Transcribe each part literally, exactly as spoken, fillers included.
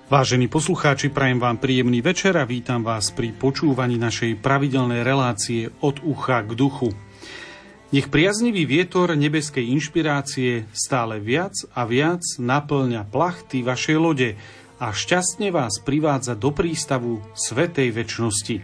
Vážení poslucháči, prajem vám príjemný večer a vítam vás pri počúvaní našej pravidelnej relácie Od ucha k duchu. Nech priaznivý vietor nebeskej inšpirácie stále viac a viac naplňa plachty vašej lode a šťastne vás privádza do prístavu svätej večnosti.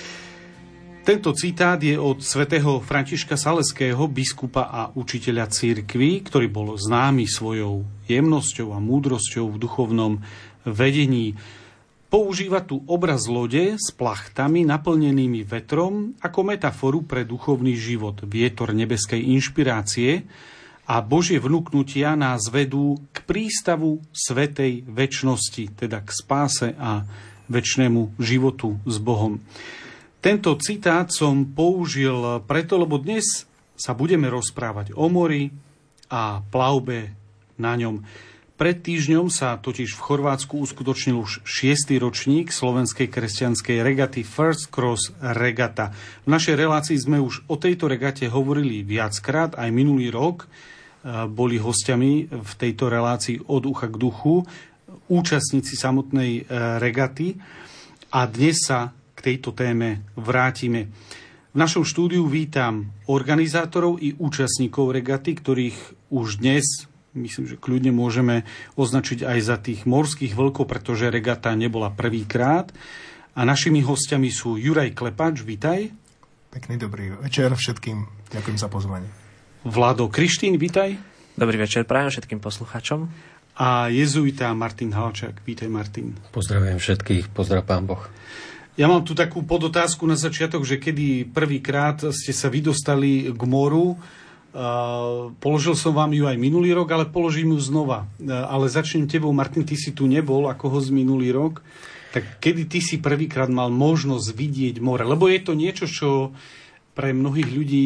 Tento citát je od svätého Františka Saleského, biskupa a učiteľa cirkvi, ktorý bol známy svojou jemnosťou a múdrosťou v duchovnom vedení. Používa tu obraz lode s plachtami naplnenými vetrom ako metaforu pre duchovný život. Vietor nebeskej inšpirácie a Božie vnuknutia nás vedú k prístavu svätej večnosti, teda k spáse a večnému životu s Bohom. Tento citát som použil preto, lebo dnes sa budeme rozprávať o mori a plavbe na ňom. Pred týždňom sa totiž v Chorvátsku uskutočnil už šiesty ročník slovenskej kresťanskej regaty First Cross Regata. V našej relácii sme už o tejto regate hovorili viackrát, aj minulý rok boli hostiami v tejto relácii Od ucha k duchu účastníci samotnej regaty a dnes sa k tejto téme vrátime. V našom štúdiu vítam organizátorov i účastníkov regaty, ktorých už dnes myslím, že kľudne môžeme označiť aj za tých morských vlkov, pretože regata nebola prvýkrát. A našimi hostiami sú Juraj Klepač, vitaj. Pekný dobrý večer všetkým. Ďakujem za pozvanie. Vlado Krištín, vitaj. Dobrý večer prajem všetkým poslucháčom. A jezuita Martin Halčák, vitaj Martin. Pozdravujem všetkých, pozdrav Pán Boh. Ja mám tu takú podotázku na začiatok, že kedy prvýkrát ste sa vydostali k moru. Uh, položil som vám ju aj minulý rok, ale položím ju znova. Uh, ale začnem tebou, Martin, ty si tu nebol ako host minulý rok. Tak kedy ty si prvýkrát mal možnosť vidieť more? Lebo je to niečo, čo pre mnohých ľudí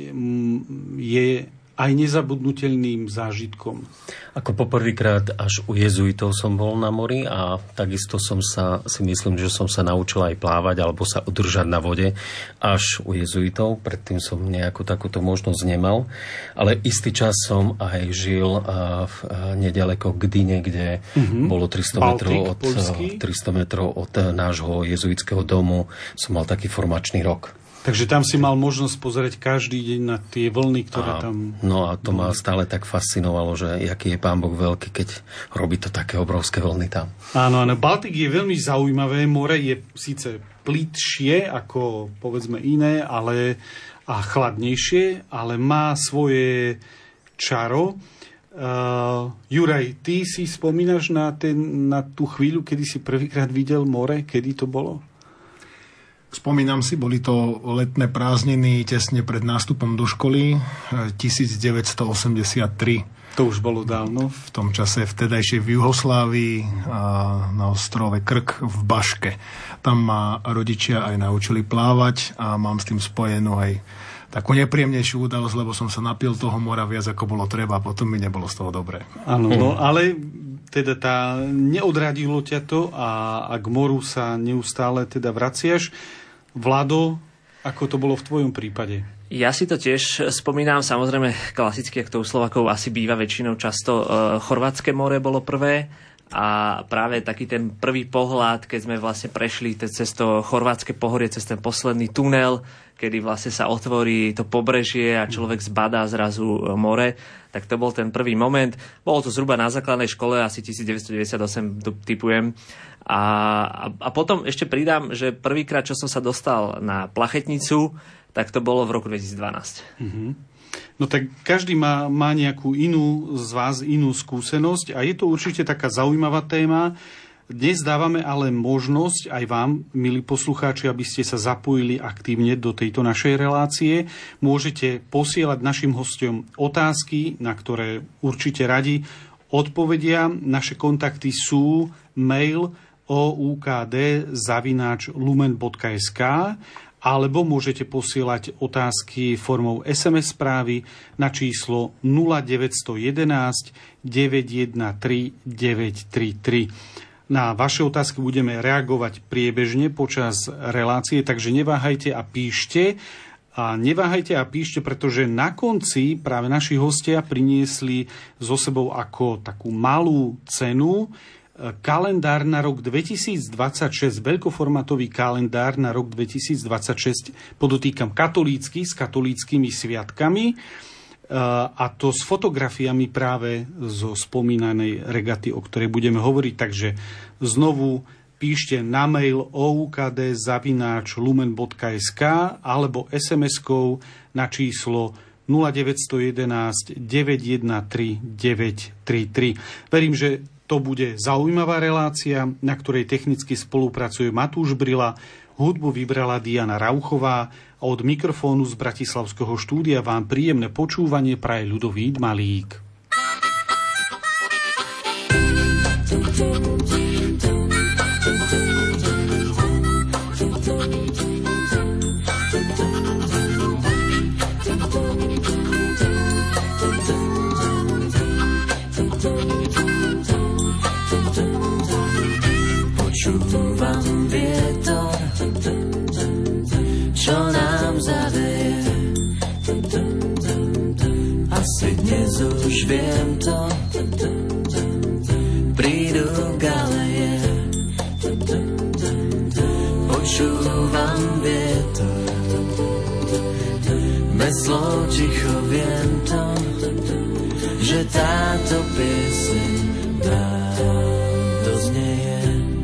je aj nezabudnutelným zážitkom. Ako poprvýkrát až u jezuitov som bol na mori a takisto som sa, si myslím, že som sa naučil aj plávať alebo sa udržať na vode až u jezuitov. Predtým som nejakú takúto možnosť nemal. Ale istý čas som aj žil v nedaleko Gdyne, kde mm-hmm. bolo tristo metrov od, tristo metrov od nášho jezuitského domu. Som mal taký formačný rok. Takže tam si mal možnosť pozrieť každý deň na tie vlny, ktoré a, tam... No a to ma stále tak fascinovalo, že aký je Pán Boh veľký, keď robí to také obrovské vlny tam. Áno, áno, Baltik je veľmi zaujímavé. More je síce plítšie ako povedzme iné, ale a chladnejšie, ale má svoje čaro. Uh, Juraj, ty si spomínaš na, ten, na tú chvíľu, kedy si prvýkrát videl more? Kedy to bolo? Spomínam si, boli to letné prázdniny tesne pred nástupom do školy devätnásťstoosemdesiattri. To už bolo dávno. V tom čase vtedajšej v Juhoslávii a na ostrove Krk v Baške. Tam ma rodičia aj naučili plávať a mám s tým spojenú aj takú nepríjemnejšiu udalosť, lebo som sa napil toho mora viac ako bolo treba a potom mi nebolo z toho dobre. Áno, no ale teda tá, neodradilo ťa to a, a k moru sa neustále teda vraciaš. Vlado, ako to bolo v tvojom prípade? Ja si to tiež spomínam, samozrejme klasicky, ako to u Slovákov asi býva väčšinou často, uh, Chorvátske more bolo prvé a práve taký ten prvý pohľad, keď sme vlastne prešli cez to Chorvátske pohorie, cez ten posledný tunel, kedy vlastne sa otvorí to pobrežie a človek zbadá zrazu more, tak to bol ten prvý moment. Bolo to zhruba na základnej škole, asi devätnásťstodeväťdesiatosem typujem. A, a, a potom ešte pridám, že prvýkrát, čo som sa dostal na plachetnicu, tak to bolo v roku dvetisícdvanásť. Mm-hmm. No tak každý má, má nejakú inú z vás, inú skúsenosť a je to určite taká zaujímavá téma. Dnes dávame ale možnosť aj vám, milí poslucháči, aby ste sa zapojili aktívne do tejto našej relácie. Môžete posielať našim hosťom otázky, na ktoré určite radi odpovedia. Naše kontakty sú mail oukd zavináč lumen bodka es ká alebo môžete posielať otázky formou es em es správy na číslo nula deväť jedna jedna deväť jedna tri deväť tri tri. Na vaše otázky budeme reagovať priebežne počas relácie, takže neváhajte a píšte. A neváhajte a píšte, pretože na konci práve naši hostia priniesli so sebou ako takú malú cenu kalendár na rok dvetisícdvadsaťšesť, veľkoformátový kalendár na rok dvetisícdvadsaťšesť, podotýkam katolícky, s katolíckymi sviatkami, a to s fotografiami práve zo spomínanej regaty, o ktorej budeme hovoriť. Takže znovu píšte na mail oukd zavináč lumen bodka es ká alebo es em eskou na číslo nula deväť jedna jedna deväť jedna tri deväť tri tri. Verím, že to bude zaujímavá relácia, na ktorej technicky spolupracuje Matúš Brila, hudbu vybrala Diana Rauchová a od mikrofónu z bratislavského štúdia vám príjemné počúvanie praje Ľudovít Malík. Počúvam vietor, čo nám zaveje. Asi dnes už viem to, prídu galeje. Počúvam vietor, bez slov ticho viem to, že táto pieseň nám doznieje.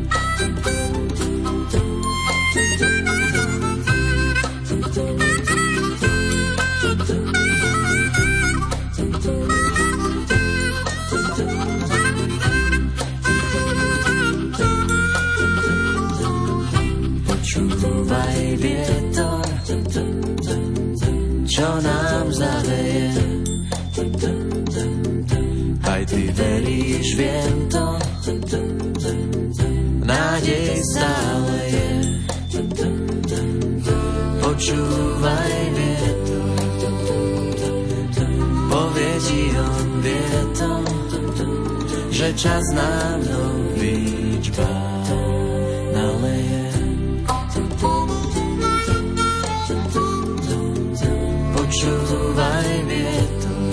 Počúvaj vietor, čo nám zaveje. Aj ty veríš, viem to, nádej stále je. Počúvaj vietor, povie ti on vietor, že čas nám nový čbán naleje. Počúvaj vietor,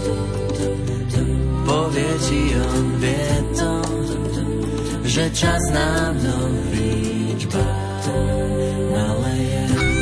povie ti on vietor, že čas nám nový čbán naleje.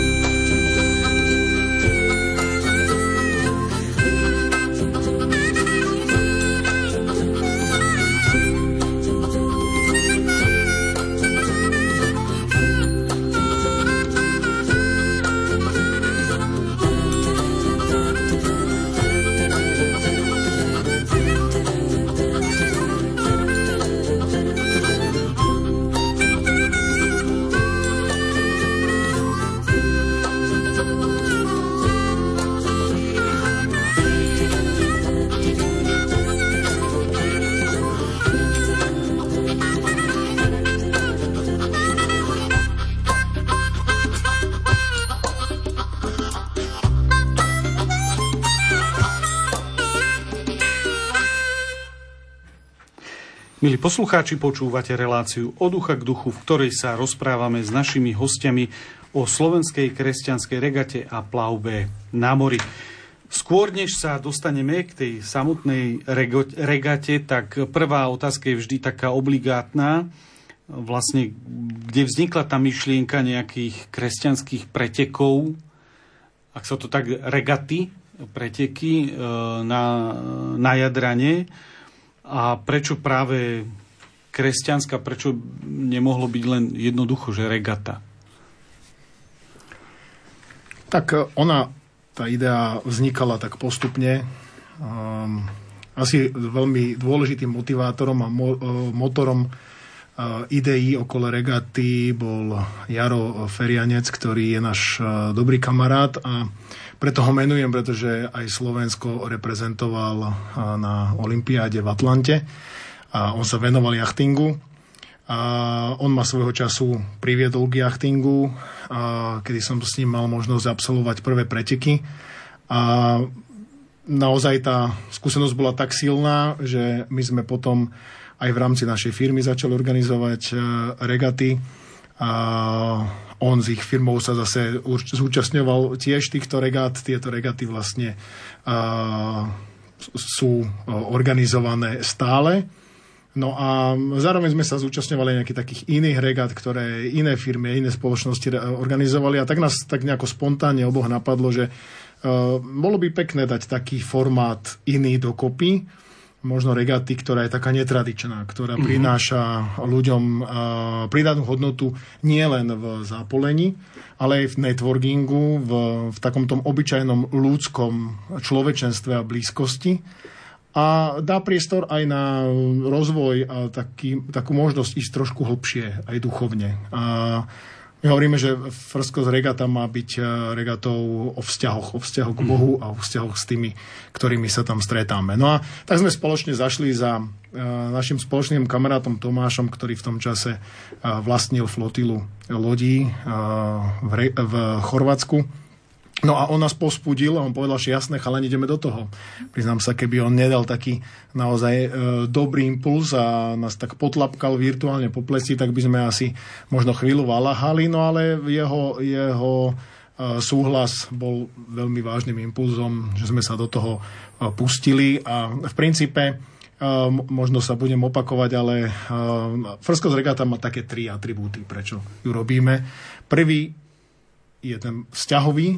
Milí poslucháči, počúvate reláciu Od ducha k duchu, v ktorej sa rozprávame s našimi hostiami o slovenskej kresťanskej regate a plavbe na mori. Skôr, než sa dostaneme k tej samotnej regate, tak prvá otázka je vždy taká obligátna. Vlastne, kde vznikla tá myšlienka nejakých kresťanských pretekov, ak sa to tak regaty, preteky na, na Jadrane. A prečo práve kresťanská, prečo nemohlo byť len jednoducho, že regata? Tak ona, tá idea vznikala tak postupne. Um, asi veľmi dôležitým motivátorom a mo- motorom uh, ideí okolo regaty bol Jaro Ferianec, ktorý je náš uh, dobrý kamarát a preto ho menujem, pretože aj Slovensko reprezentoval na olympiáde v Atlante a on sa venoval jachtingu. A on ma svojho času priviedol k jachtingu, a kedy som s ním mal možnosť absolvovať prvé preteky. A naozaj tá skúsenosť bola tak silná, že my sme potom aj v rámci našej firmy začali organizovať regaty. A on s ich firmou sa zase zúčastňoval tiež týchto regát. Tieto regaty vlastne uh, sú organizované stále. No a zároveň sme sa zúčastňovali nejakých takých iných regat, ktoré iné firmy, iné spoločnosti organizovali a tak nás tak nejako spontánne oboch napadlo, že uh, bolo by pekné dať taký formát iný dokopy, možno regaty, ktorá je taká netradičná, ktorá mm-hmm. prináša ľuďom uh, pridanú hodnotu nielen v zápolení, ale aj v networkingu, v, v takom tom obyčajnom ľudskom človečenstve a blízkosti. A dá priestor aj na rozvoj a taký, takú možnosť ísť trošku hlbšie, aj duchovne. A my hovoríme, že First Class regata má byť regatou o vzťahoch, o vzťahoch k Bohu a o vzťahoch s tými, ktorými sa tam stretáme. No a tak sme spoločne zašli za našim spoločným kamarátom Tomášom, ktorý v tom čase vlastnil flotilu lodí v, Re- v Chorvátsku. No a on nás pospudil a on povedal, že jasné, chalani, ideme do toho. Priznám sa, keby on nedal taký naozaj e, dobrý impuls a nás tak potlapkal virtuálne po pleci, tak by sme asi možno chvíľu valahali, no ale jeho, jeho e, súhlas bol veľmi vážnym impulzom, že sme sa do toho e, pustili a v princípe Uh, možno sa budem opakovať, ale uh, First Class regata má také tri atribúty, prečo ju robíme. Prvý je ten vzťahový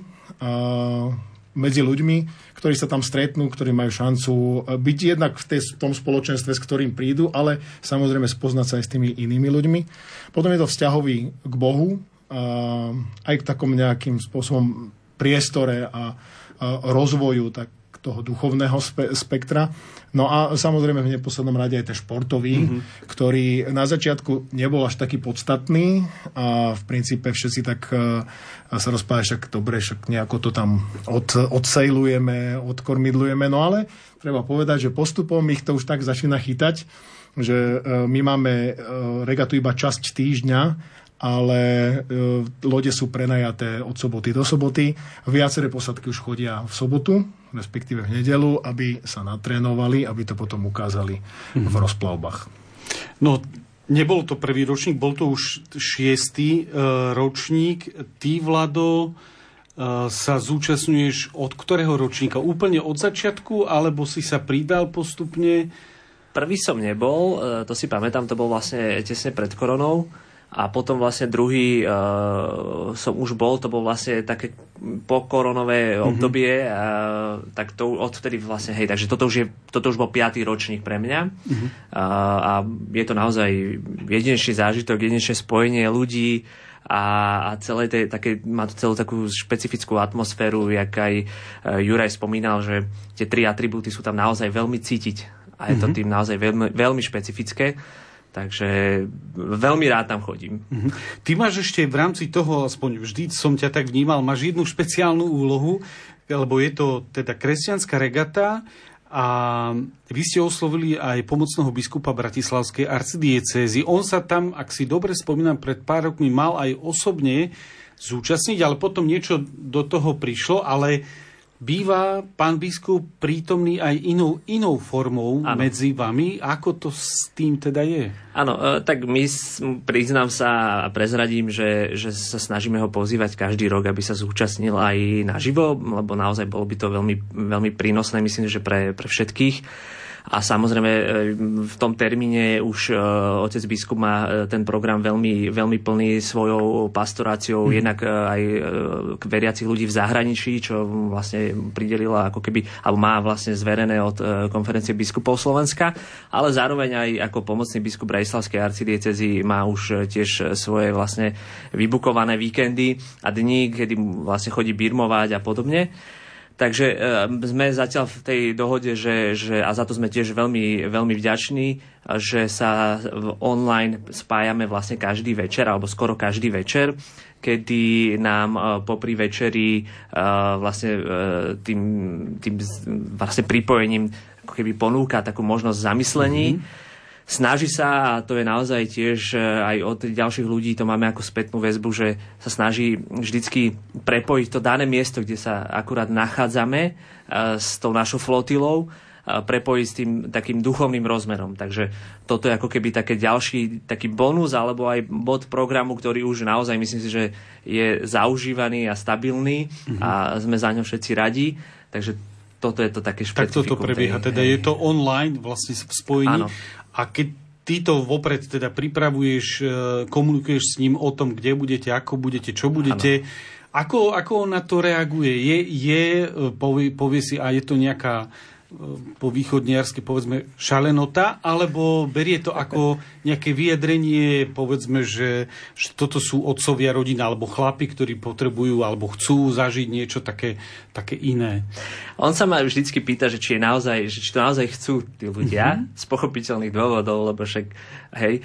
uh, medzi ľuďmi, ktorí sa tam stretnú, ktorí majú šancu byť jednak v, tej, v tom spoločenstve, s ktorým prídu, ale samozrejme spoznať sa aj s tými inými ľuďmi. Potom je to vzťahový k Bohu, uh, aj k takom nejakým spôsobom priestore a, a rozvoju tak toho duchovného spe- spektra. No a samozrejme v neposlednom rade aj ten športový, mm-hmm. ktorý na začiatku nebol až taký podstatný a v princípe všetci tak uh, sa rozpávajú, však dobre, však nejako to tam od, odsejlujeme, odkormidlujeme, no ale treba povedať, že postupom ich to už tak začína chytať, že uh, my máme uh, regatu iba časť týždňa, ale e, lode sú prenajaté od soboty do soboty. Viaceré posadky už chodia v sobotu, respektíve v nedeľu, aby sa natrénovali, aby to potom ukázali mm-hmm. v rozplavbách. No, nebol to prvý ročník, bol to už šiestý e, ročník. Ty, Vlado, e, sa zúčastňuješ od ktorého ročníka? Úplne od začiatku, alebo si sa pridal postupne? Prvý som nebol, e, to si pamätám, to bol vlastne tesne pred koronou. A potom vlastne druhý uh, som už bol, to bol vlastne také pokoronové mm-hmm. obdobie, uh, tak to odvtedy vlastne, hej, takže toto už, je, toto už bol piatý ročník pre mňa. Mm-hmm. Uh, a je to naozaj jedinečný zážitok, jedinečné spojenie ľudí a, a celé tej, také, má to celú takú špecifickú atmosféru, jak aj uh, Juraj spomínal, že tie tri atribúty sú tam naozaj veľmi cítiť a je to mm-hmm. tým naozaj veľmi, veľmi špecifické. Takže veľmi rád tam chodím. Mm-hmm. Ty máš ešte v rámci toho, aspoň vždy som ťa tak vnímal, máš jednu špeciálnu úlohu, lebo je to teda kresťanská regata a vy ste oslovili aj pomocného biskupa Bratislavskej arcidiecézy. On sa tam, ak si dobre spomínam, pred pár rokmi mal aj osobne zúčastniť, ale potom niečo do toho prišlo, ale býva pán biskup prítomný aj inou, inou formou ano. Medzi vami. Ako to s tým teda je? Áno, tak my, priznám sa a prezradím, že, že sa snažíme ho pozývať každý rok, aby sa zúčastnil aj naživo, lebo naozaj bolo by to veľmi, veľmi prínosné, myslím, že pre, pre všetkých. A samozrejme v tom termíne už otec biskup má ten program veľmi, veľmi plný svojou pastoráciou, mm. jednak aj k veriacich ľudí v zahraničí, čo vlastne pridelila ako keby, alebo má vlastne zverené od konferencie biskupov Slovenska, ale zároveň aj ako pomocný biskup Bratislavskej arcidiecézy má už tiež svoje vlastne vybukované víkendy a dni, kedy vlastne chodí birmovať a podobne. Takže e, sme zatiaľ v tej dohode, že, že, a za to sme tiež veľmi, veľmi vďační, že sa online spájame vlastne každý večer, alebo skoro každý večer, kedy nám e, popri večeri e, vlastne e, tým, tým vlastne pripojením ako keby ponúka takú možnosť zamyslení. Mm-hmm. Snaží sa, a to je naozaj tiež aj od ďalších ľudí, to máme ako spätnú väzbu, že sa snaží vždycky prepojiť to dané miesto, kde sa akurát nachádzame s tou našou flotilou, prepojiť s tým takým duchovným rozmerom. Takže toto je ako keby také ďalší taký bonus alebo aj bod programu, ktorý už naozaj myslím si, že je zaužívaný a stabilný mm-hmm. a sme za ňo všetci radi. Takže toto je to také špecifikum. Tak toto prebieha, teda je to online vlastne v spojení. Áno. A keď ty to vopred teda pripravuješ, komunikuješ s ním o tom, kde budete, ako budete, čo budete. Ako, ako on na to reaguje? Je, je povie, povie si, a je to nejaká po východniarsky, povedzme, šalenota, alebo berie to ako nejaké vyjadrenie, povedzme, že, že toto sú otcovia rodina, alebo chlapi, ktorí potrebujú, alebo chcú zažiť niečo také, také iné. On sa ma vždycky pýta, že či, je naozaj, že či to naozaj chcú tí ľudia, mm-hmm. z pochopiteľných dôvodov, lebo však, hej,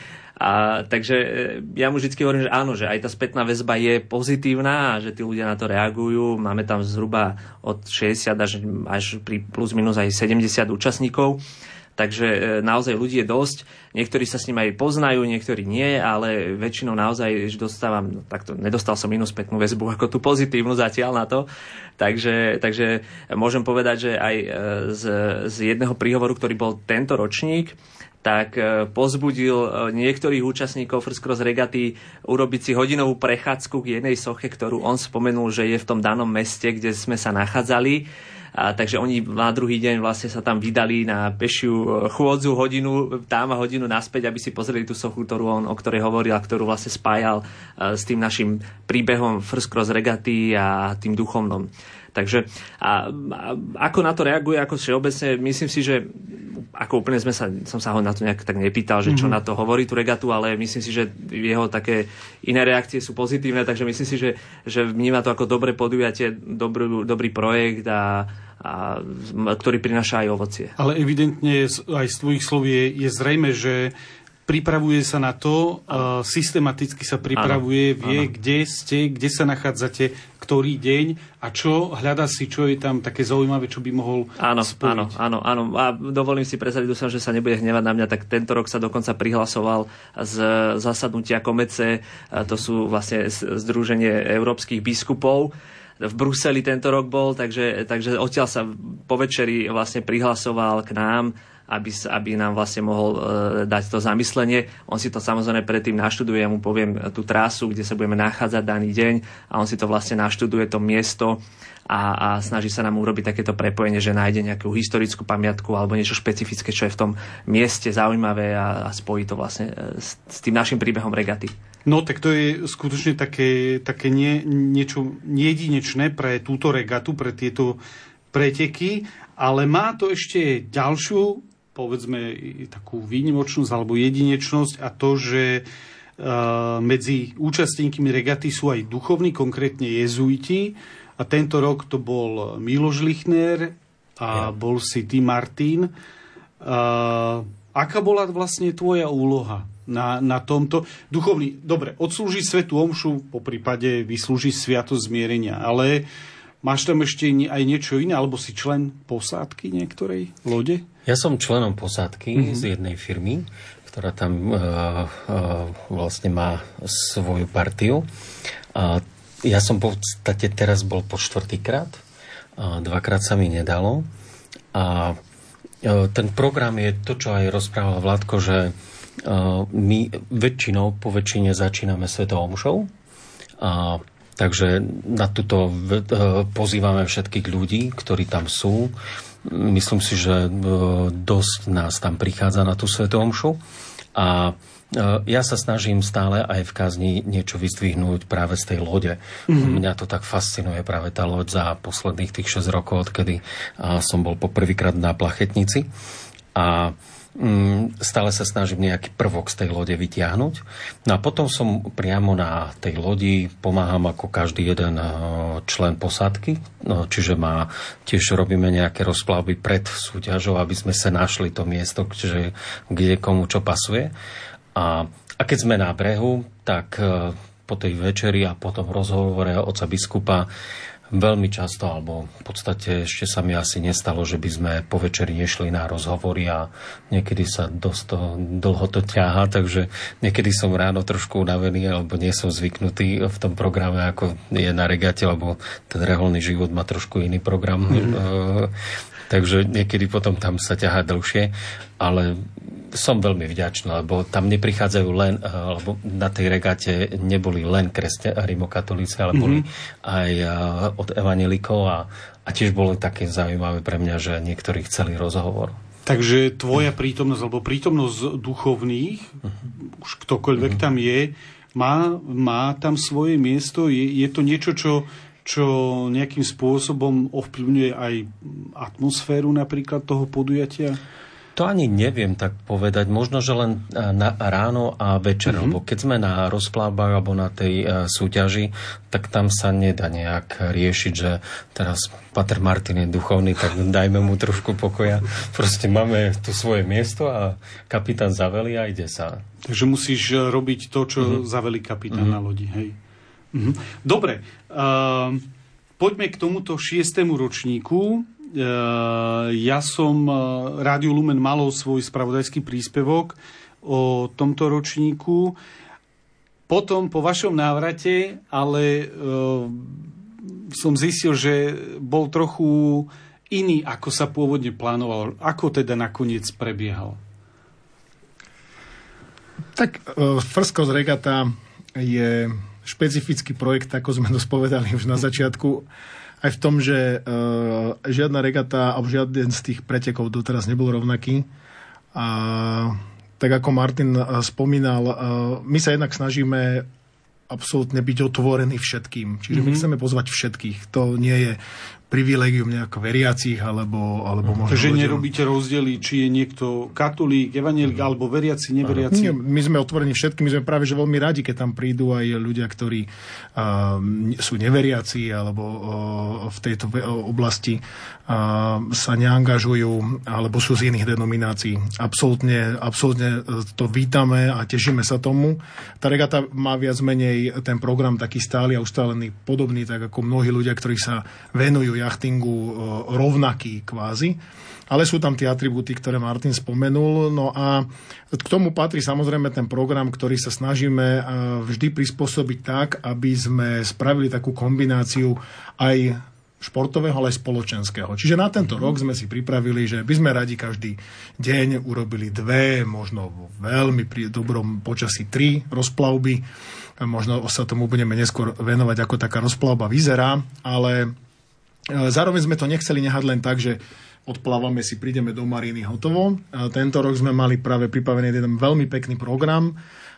a takže ja mu vždycky hovorím, že áno, že aj tá spätná väzba je pozitívna a že tí ľudia na to reagujú. Máme tam zhruba od šesťdesiat až, až pri plus minus aj sedemdesiat účastníkov. Takže naozaj ľudí je dosť. Niektorí sa s ním aj poznajú, niektorí nie, ale väčšinou naozaj dostávam, takto nedostal som inú spätnú väzbu ako tú pozitívnu zatiaľ na to. Takže, takže môžem povedať, že aj z, z jedného príhovoru, ktorý bol tento ročník, tak pozbudil niektorých účastníkov First Cross regaty urobiť si hodinovú prechádzku k jednej soche, ktorú on spomenul, že je v tom danom meste, kde sme sa nachádzali. A takže oni na druhý deň vlastne sa tam vydali na pešiu chôdzu hodinu tam a hodinu naspäť, aby si pozreli tú sochu, ktorú on, o ktorej hovoril a ktorú vlastne spájal s tým našim príbehom First Cross regaty a tým duchovnom. Takže a, a ako na to reaguje, ako všeobecne, myslím si, že ako úplne sme sa, som sa ho na to nejak tak nepýtal, že čo mm-hmm. na to hovorí tú regatu, ale myslím si, že jeho také iné reakcie sú pozitívne, takže myslím si, že, že vníma to ako dobré podujatie, dobrý, dobrý projekt a, a ktorý prináša aj ovocie. Ale evidentne aj z tvojich slov je, je zrejme, že pripravuje sa na to, uh, systematicky sa pripravuje, áno, vie, áno. kde ste, kde sa nachádzate, ktorý deň a čo, hľadá si, čo je tam také zaujímavé, čo by mohol áno, spojiť. Áno, áno, áno. A dovolím si prezradiť, dúfam, že sa nebude hnevať na mňa, tak tento rok sa dokonca prihlasoval z zasadnutia Komece, to sú vlastne Združenie európskych biskupov, v Bruseli tento rok bol, takže, takže odtiaľ sa po večeri vlastne prihlasoval k nám, aby, aby nám vlastne mohol e, dať to zamyslenie. On si to samozrejme predtým naštuduje, ja mu poviem tú trasu, kde sa budeme nachádzať daný deň a on si to vlastne naštuduje, to miesto a, a snaží sa nám urobiť takéto prepojenie, že nájde nejakú historickú pamiatku alebo niečo špecifické, čo je v tom mieste zaujímavé a, a spojí to vlastne s, s tým našim príbehom regaty. No tak to je skutočne také, také nie, niečo jedinečné pre túto regatu, pre tieto preteky, ale má to ešte ďalšiu, povedzme, takú výnimočnosť alebo jedinečnosť a to, že uh, medzi účastníkmi regaty sú aj duchovní, konkrétne jezuiti a tento rok to bol Miloš Lichner a ja. bol si ty, Martin. Uh, aká bola vlastne tvoja úloha na, na tomto? Duchovný, dobre, odslúžiť svätú omšu, po prípade vyslúžiť sviatosť zmierenia, ale máš tam ešte aj niečo iné, alebo si člen posádky niektorej lode? Ja som členom posádky mm-hmm. z jednej firmy, ktorá tam uh, uh, vlastne má svoju partiu. Uh, ja som v podstate teraz bol po štvrtýkrát. Uh, dvakrát sa mi nedalo. A uh, ten program je to, čo aj rozprával Vládko, že uh, my väčšinou, po väčšine začíname svetou omšou. A uh, Takže na túto pozývame všetkých ľudí, ktorí tam sú. Myslím si, že dosť nás tam prichádza na tú svätú omšu. A ja sa snažím stále aj v kazni niečo vyzdvihnúť práve z tej lode. Mm-hmm. Mňa to tak fascinuje práve tá loď za posledných tých šesť rokov, odkedy som bol poprvýkrát na Plachetnici. A stále sa snažím nejaký prvok z tej lode vytiahnuť. No a potom som priamo na tej lodi, pomáham ako každý jeden člen posádky, no, čiže má, tiež robíme nejaké rozplavby pred súťažou, aby sme sa našli to miesto, čiže, kde komu čo pasuje. A, a keď sme na brehu, tak po tej večeri a potom rozhovore otca biskupa veľmi často, alebo v podstate ešte sa mi asi nestalo, že by sme po večeri nešli na rozhovory a niekedy sa dosť to, dlho to ťahá, takže niekedy som ráno trošku unavený, alebo nie som zvyknutý v tom programe, ako je na regate, lebo ten reholný život má trošku iný program. Mm-hmm. Takže niekedy potom tam sa ťahá dlhšie, ale som veľmi vďačný, lebo tam neprichádzajú len, alebo na tej regate neboli len kresťania, rimokatolíci, ale boli mm-hmm. aj od evanjelikov a, a tiež bolo také zaujímavé pre mňa, že niektorí chceli rozhovor. Takže tvoja prítomnosť, alebo prítomnosť duchovných, už ktokoľvek tam je, má, má tam svoje miesto. Je, je to niečo, čo, čo nejakým spôsobom ovplyvňuje aj atmosféru napríklad toho podujatia? To ani neviem tak povedať. Možno, že len na ráno a večer. Mm-hmm. Lebo keď sme na rozplávbách alebo na tej uh, súťaži, tak tam sa nedá nejak riešiť, že teraz Pater Martin je duchovný, tak dajme mu trošku pokoja. Proste máme tu svoje miesto a kapitán zavelí a ide sa. Takže musíš robiť to, čo mm-hmm. zavelí kapitán mm-hmm. na lodi. Hej. Mm-hmm. Dobre. Uh, poďme k tomuto šiestému ročníku. Ja som, Rádio Lumen malo svoj spravodajský príspevok o tomto ročníku. Potom po vašom návrate, ale som zistil, že bol trochu iný, ako sa pôvodne plánoval. Ako teda nakoniec prebiehal? Tak First Coast Regatta je špecifický projekt, ako sme to spovedali už na začiatku. Aj v tom, že uh, žiadna regata alebo žiaden z tých pretekov doteraz nebol rovnaký. A tak ako Martin uh, spomínal, uh, my sa jednak snažíme absolútne byť otvorení všetkým. Čiže mm-hmm. my chceme pozvať všetkých. To nie je privilégium nejako veriacich, alebo, alebo možno... Takže nerobíte rozdiely, či je niekto katolík, evanjelik, mm. alebo veriaci, neveriaci? Nie, my sme otvorení všetkým, my sme práve že veľmi radi, keď tam prídu aj ľudia, ktorí uh, sú neveriaci, alebo uh, v tejto oblasti uh, sa neangažujú, alebo sú z iných denominácií. Absolútne, absolútne to vítame a tešíme sa tomu. Tá regata má viac menej ten program taký stály a ustálený, podobný, tak ako mnohí ľudia, ktorí sa venujú jachtingu rovnaký kvázi. Ale sú tam tie atribúty, ktoré Martin spomenul. No a k tomu patrí samozrejme ten program, ktorý sa snažíme vždy prispôsobiť tak, aby sme spravili takú kombináciu aj športového, ale aj spoločenského. Čiže na tento rok sme si pripravili, že by sme radi každý deň urobili dve, možno veľmi pri dobrom počasí tri rozplavby. Možno sa tomu budeme neskôr venovať, ako taká rozplavba vyzerá, ale zároveň sme to nechceli nehať len tak, že odplávame si, prídeme do Mariny, hotovo. Tento rok sme mali práve pripravený jeden veľmi pekný program.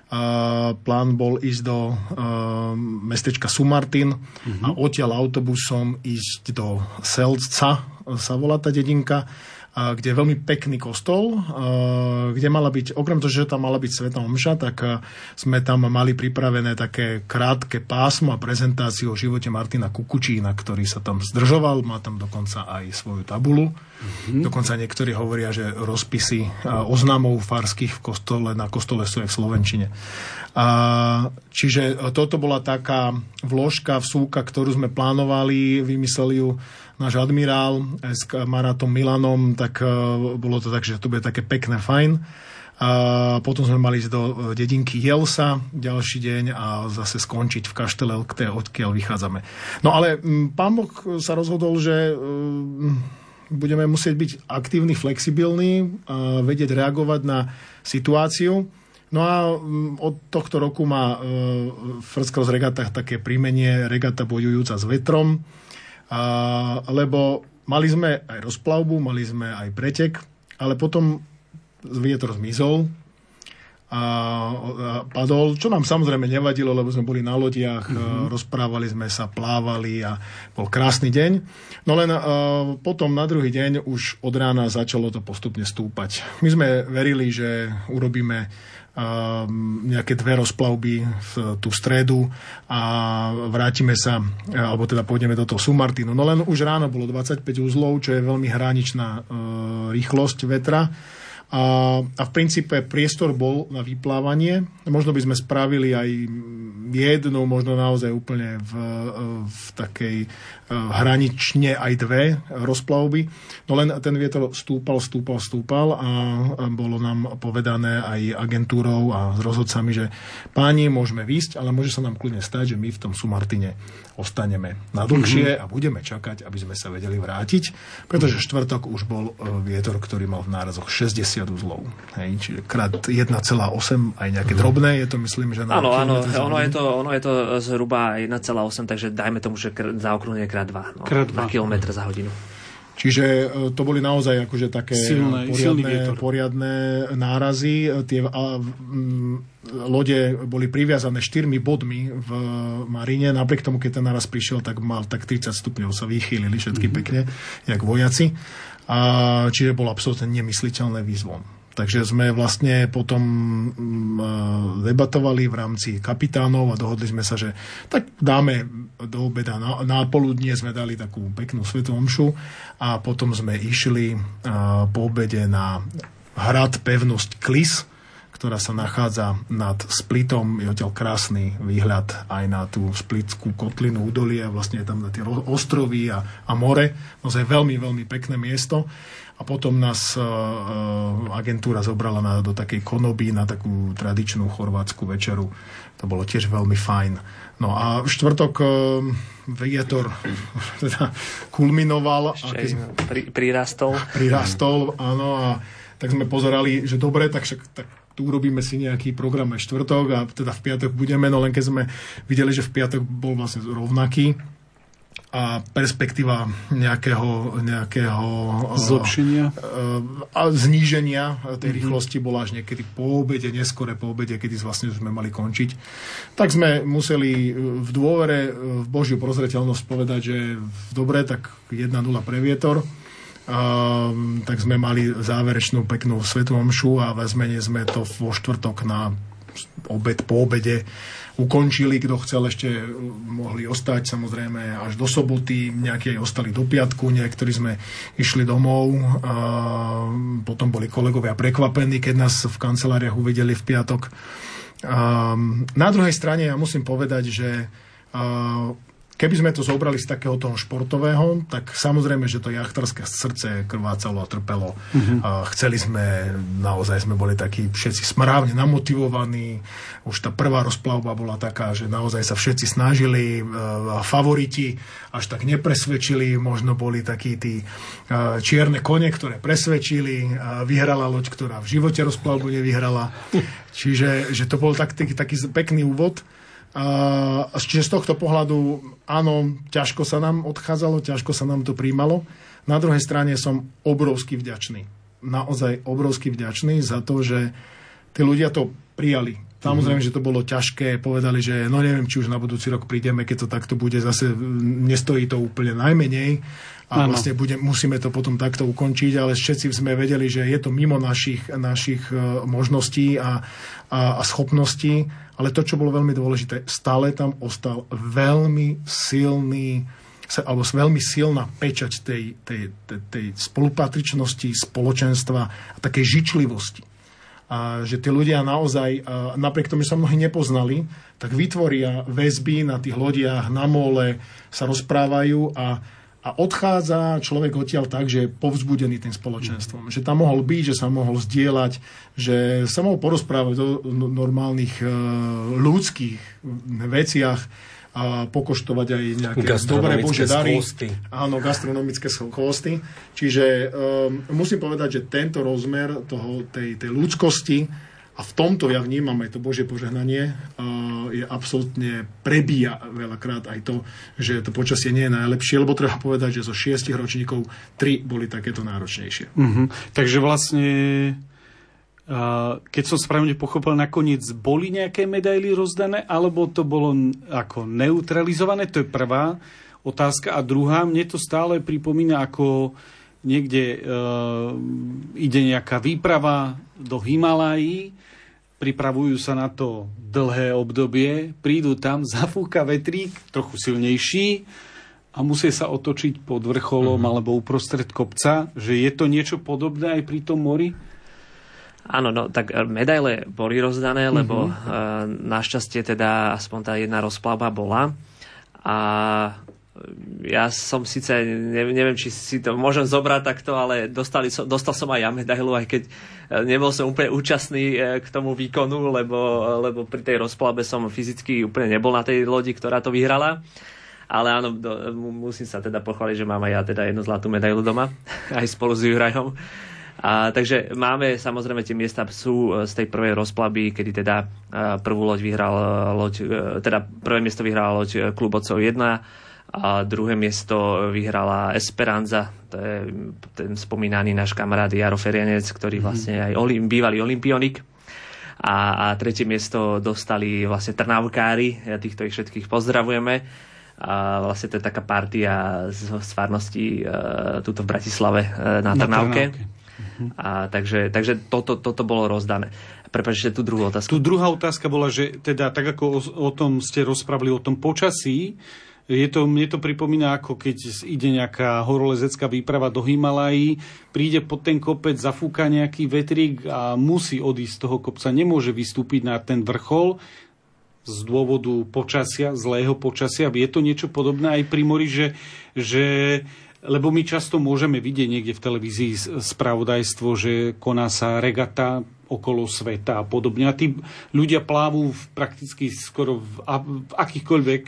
Plán bol ísť do mestečka Sumartin uh-huh. a odtiaľ autobusom ísť do Selca, sa volá tá dedinka, kde je veľmi pekný kostol, kde mala byť, okrem toho, že tam mala byť svätá omša, tak sme tam mali pripravené také krátke pásmo a prezentáciu o živote Martina Kukučína, ktorý sa tam zdržoval, má tam dokonca aj svoju tabulu. Mm-hmm. Dokonca niektorí hovoria, že rozpisy oznamov farských v kostole, na kostole sú aj v slovenčine. A, čiže toto bola taká vložka, vsúka, ktorú sme plánovali, vymysleli ju náš admirál s Maratom Milanom, tak uh, bolo to tak, že to bude také pekné, fajn. A potom sme mali ísť do dedinky Jelsa ďalší deň a zase skončiť v kaštele, odkiaľ vychádzame. No ale m, pán Boh sa rozhodol, že um, budeme musieť byť aktívni, flexibilní, a vedieť reagovať na situáciu. No a um, od tohto roku má uh, First Coast Regatta také príjmenie regata bojujúca s vetrom. A, lebo mali sme aj rozplavbu, mali sme aj pretek, ale potom vietor zmizol a, a padol, čo nám samozrejme nevadilo, lebo sme boli na lodiach, mm-hmm. rozprávali sme sa, plávali a bol krásny deň. No len a, potom na druhý deň už od rána začalo to postupne stúpať. My sme verili, že urobíme nejaké dve rozplavby v tú stredu a vrátime sa, alebo teda pôjdeme do toho Sumartinu. No len už ráno bolo dvadsaťpäť uzlov, čo je veľmi hraničná e, rýchlosť vetra. A, a v princípe priestor bol na vyplávanie. Možno by sme spravili aj jednu, možno naozaj úplne v, v takej hranične aj dve rozplavby. No len ten vietor stúpal, stúpal, stúpal a bolo nám povedané aj agentúrou a s rozhodcami, že páni, môžeme výjsť, ale môže sa nám kľudne stať, že my v tom Sumartine ostaneme na dlhšie a budeme čakať, aby sme sa vedeli vrátiť, pretože štvrtok už bol vietor, ktorý mal v nárazoch šesťdesiat uzlov. Hej, čiže krát jeden celá osem, aj nejaké drobné, je to myslím, že na... Áno, áno, ono je, to, ono je to zhruba jeden celá osem, takže dajme tomu, že zaokrúhne krát dva. No, krát dva. Na kilometr za hodinu. Čiže to boli naozaj akože také Silné, poriadne, poriadne nárazy. Tie a, m, lode boli priviazané štyrmi bodmi v maríne. Napriek tomu, keď ten náraz prišiel, tak mal tak tridsať stupňov, sa vychýlili všetky mm-hmm. pekne, jak vojaci. A, čiže bolo absolútne nemysliteľné výzvom. Takže sme vlastne potom debatovali v rámci kapitánov a dohodli sme sa, že tak dáme do obeda, na, na poludnie sme dali takú peknú svätú omšu a potom sme išli po obede na hrad, pevnosť Klis, ktorá sa nachádza nad Splitom. Je odtiaľ krásny výhľad aj na tú Splitskú kotlinu, údolie, vlastne je tam na tie ostrovy a, a more. Naozaj veľmi, veľmi pekné miesto. A potom nás uh, agentúra zobrala na, do takej Konoby na takú tradičnú chorvátsku večeru. To bolo tiež veľmi fajn. No a v štvrtok uh, vietor teda kulminoval. Ešte a keď sme, pri, prirastol. Prirastol, áno. A tak sme pozerali, že dobre, tak však tak tu urobíme si nejaký program aj štvrtok a teda v piatok budeme, no len keď sme videli, že v piatok bol vlastne rovnaký a perspektíva nejakého, nejakého zlepšenia a zníženia tej mm-hmm. rýchlosti bola až niekedy po obede, neskore po obede, kedy vlastne sme mali končiť. Tak sme museli v dôvere, v Božiu prozreteľnosť povedať, že dobre, tak jedna nula pre vietor. Uh, tak sme mali záverečnú peknú svätú omšu a v zmene sme to vo štvrtok na obed, po obede ukončili. Kto chcel, ešte mohli ostať samozrejme až do soboty, nejakí aj ostali do piatku, niektorí sme išli domov. Uh, potom boli kolegovia prekvapení, keď nás v kanceláriách uvideli v piatok. Uh, na druhej strane ja musím povedať, že uh, keby sme to zobrali z takého toho športového, tak samozrejme, že to jachtárske srdce krvácalo a trpelo. Mm-hmm. A chceli sme, naozaj sme boli takí všetci správne namotivovaní. Už tá prvá rozplavba bola taká, že naozaj sa všetci snažili, a favoriti až tak nepresvedčili, možno boli takí tí čierne kone, ktoré presvedčili, a vyhrala loď, ktorá v živote rozplavbu nevyhrala. Čiže že to bol tak, taký, taký pekný úvod. Uh, čiže z tohto pohľadu, áno, ťažko sa nám odchádzalo, ťažko sa nám to príjmalo. Na druhej strane som obrovsky vďačný. Naozaj obrovsky vďačný za to, že tí ľudia to prijali. Samozrejme, mm-hmm. že to bolo ťažké. Povedali, že no neviem, či už na budúci rok prídeme, keď to takto bude. Zase nestojí to úplne najmenej. A ano. Vlastne bude, musíme to potom takto ukončiť, ale všetci sme vedeli, že je to mimo našich, našich možností a, a, a schopností. Ale to, čo bolo veľmi dôležité, stále tam ostal veľmi silný, alebo veľmi silná pečať tej, tej, tej, tej spolupatričnosti, spoločenstva a takej žičlivosti. A že tí ľudia naozaj, napriek tomu, že sa mnohí nepoznali, tak vytvoria väzby na tých lodiach, na mole, sa rozprávajú a A odchádza človek odtiaľ tak, že je povzbudený tým spoločenstvom. Že tam mohol byť, že sa mohol zdieľať, že sa mohol porozprávať o normálnych e, ľudských veciach a pokoštovať aj nejaké dobré Božie dary. Áno, gastronomické schôsty. Čiže e, musím povedať, že tento rozmer toho, tej, tej ľudskosti, a v tomto ja vnímam aj to Božie požehnanie, je absolútne prebíja veľakrát aj to, že to počasie nie je najlepšie, lebo treba povedať, že zo šiestich ročníkov tri boli takéto náročnejšie. Mm-hmm. Takže vlastne, keď som správne pochopil, nakoniec boli nejaké medaily rozdané, alebo to bolo ako neutralizované? To je prvá otázka. A druhá, mne to stále pripomína, ako niekde uh, ide nejaká výprava do Himalají, pripravujú sa na to dlhé obdobie, prídu tam, zafúka vetrík, trochu silnejší a musia sa otočiť pod vrcholom mm-hmm. alebo uprostred kopca, že je to niečo podobné aj pri tom mori? Áno, no tak medaile boli rozdané, mm-hmm. lebo uh, našťastie teda aspoň tá jedna rozplavba bola. A ja som síce, neviem, neviem, či si to môžem zobrať takto, ale dostali som, dostal som aj ja medailu, aj keď nebol som úplne účastný k tomu výkonu, lebo, lebo pri tej rozplavbe som fyzicky úplne nebol na tej lodi, ktorá to vyhrala. Ale áno, do, musím sa teda pochváliť, že mám aj ja teda jednu zlatú medailu doma, aj spolu s Jurajom. A, takže máme, samozrejme, tie miesta sú z tej prvej rozplavby, kedy teda prvú loď vyhral loď, teda prvé miesto vyhrala loď Klubocov jeden, A druhé miesto vyhrala Esperanza, to je ten spomínaný náš kamarát Jaro Ferianec, ktorý vlastne aj olim, bývalý olympionik. A, a tretie miesto dostali vlastne Trnavkári, ja týchto ich všetkých pozdravujeme. A vlastne to je taká partia z, z farnosti uh, tuto v Bratislave uh, na, na Trnavke. Uh-huh. A takže, takže toto, toto bolo rozdané. Prepáčte, tú druhú otázku. Tu druhá otázka bola, že teda tak ako o, o tom ste rozprávali, o tom počasí, je to, mne to pripomína, ako keď ide nejaká horolezecká výprava do Himalají, príde pod ten kopec, zafúka nejaký vetrík a musí odísť z toho kopca, nemôže vystúpiť na ten vrchol z dôvodu počasia, zlého počasia. Je to niečo podobné aj pri mori, že, že lebo my často môžeme vidieť niekde v televízii spravodajstvo, že koná sa regata okolo sveta a podobne. A tí ľudia plávajú prakticky skoro v, v akýchkoľvek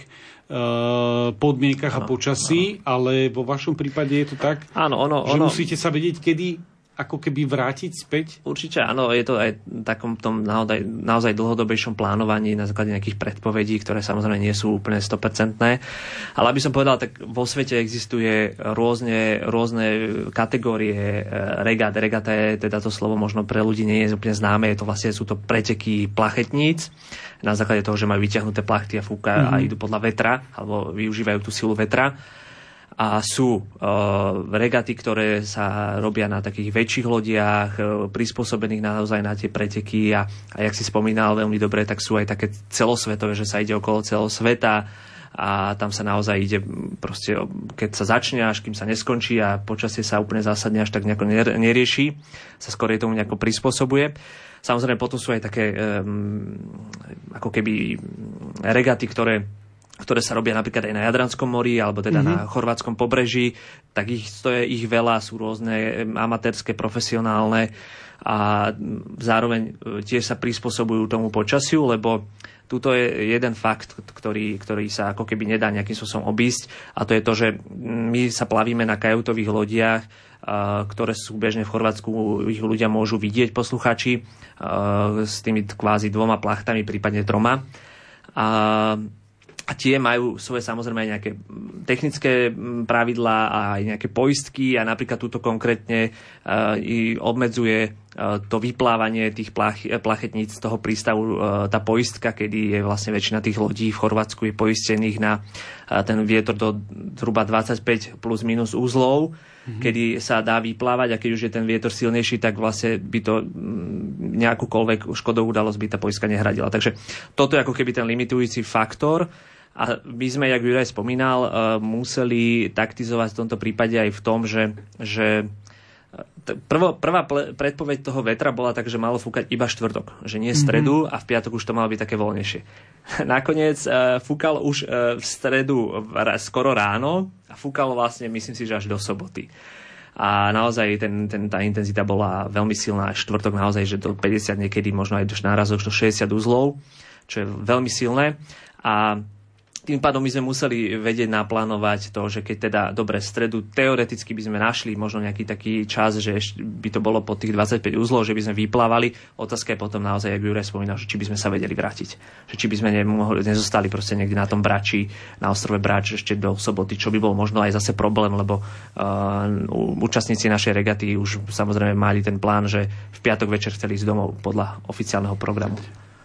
uh, podmienkach ano, a počasí, ano. Ale vo vašom prípade je to tak, áno, ono, že ono... musíte sa vedieť, kedy ako keby vrátiť späť? Určite áno, je to aj v takom tom naozaj, naozaj dlhodobejšom plánovaní na základe nejakých predpovedí, ktoré samozrejme nie sú úplne sto percent. Ale aby som povedal, tak vo svete existuje rôzne, rôzne kategórie regat. Regata je teda to slovo možno pre ľudí nie je úplne známe, je to vlastne, sú to preteky plachetníc na základe toho, že majú vyťahnuté plachty a fúka mm-hmm. a idú podľa vetra, alebo využívajú tú silu vetra. A sú uh, regaty, ktoré sa robia na takých väčších lodiach, uh, prispôsobených naozaj na tie preteky a, a jak si spomínal veľmi dobre, tak sú aj také celosvetové, že sa ide okolo celého sveta a tam sa naozaj ide proste, keď sa začne, až kým sa neskončí a počasie sa úplne zásadne až tak nejako nerieši, sa skôr tomu nejako prispôsobuje. Samozrejme potom sú aj také um, ako keby regaty, ktoré ktoré sa robia napríklad aj na Jadranskom mori alebo teda mm-hmm. na chorvátskom pobreží, tak ich, to je ich veľa, sú rôzne amatérske, profesionálne a zároveň tiež sa prispôsobujú tomu počasiu, lebo tuto je jeden fakt, ktorý, ktorý sa ako keby nedá nejakým spôsobom obísť a to je to, že my sa plavíme na kajutových lodiach, ktoré sú bežne v Chorvátsku, ich ľudia môžu vidieť, poslucháči, s tými kvázi dvoma plachtami, prípadne troma. A A tie majú svoje samozrejme aj nejaké technické pravidlá a aj nejaké poistky a napríklad túto konkrétne uh, i obmedzuje uh, to vyplávanie tých plach, plachetníc z toho prístavu uh, tá poistka, kedy je vlastne väčšina tých lodí v Chorvátsku je poistených na uh, ten vietor do zhruba dvadsaťpäť plus minus úzlov, mm-hmm. kedy sa dá vyplávať a keď už je ten vietor silnejší, tak vlastne by to nejakúkoľvek škodovú udalosť by tá poistka nehradila. Takže toto je ako keby ten limitujúci faktor. A my sme, jak Juraj spomínal, museli taktizovať v tomto prípade aj v tom, že, že prvo, prvá predpoveď toho vetra bola tak, že malo fúkať iba štvrtok, že nie stredu a v piatok už to malo byť také voľnejšie. Nakoniec fúkal už v stredu skoro ráno a fúkalo vlastne, myslím si, že až do soboty. A naozaj ten, ten, tá intenzita bola veľmi silná. Štvrtok naozaj, že do päťdesiat, niekedy možno aj do nárazok do šesťdesiat uzlov, čo je veľmi silné. A tým pádom my sme museli vedieť naplánovať to, že keď teda dobre stredu teoreticky by sme našli možno nejaký taký čas, že by to bolo po tých dvadsaťpäť uzlov, že by sme vyplávali. Otázka je potom naozaj, jak Juraj spomínal, že či by sme sa vedeli vrátiť. Že či by sme nemohli, nezostali proste niekde na tom Brači, na ostrove Brač ešte do soboty, čo by bol možno aj zase problém, lebo uh, účastníci našej regaty už samozrejme mali ten plán, že v piatok večer chceli ísť domov podľa oficiálneho programu.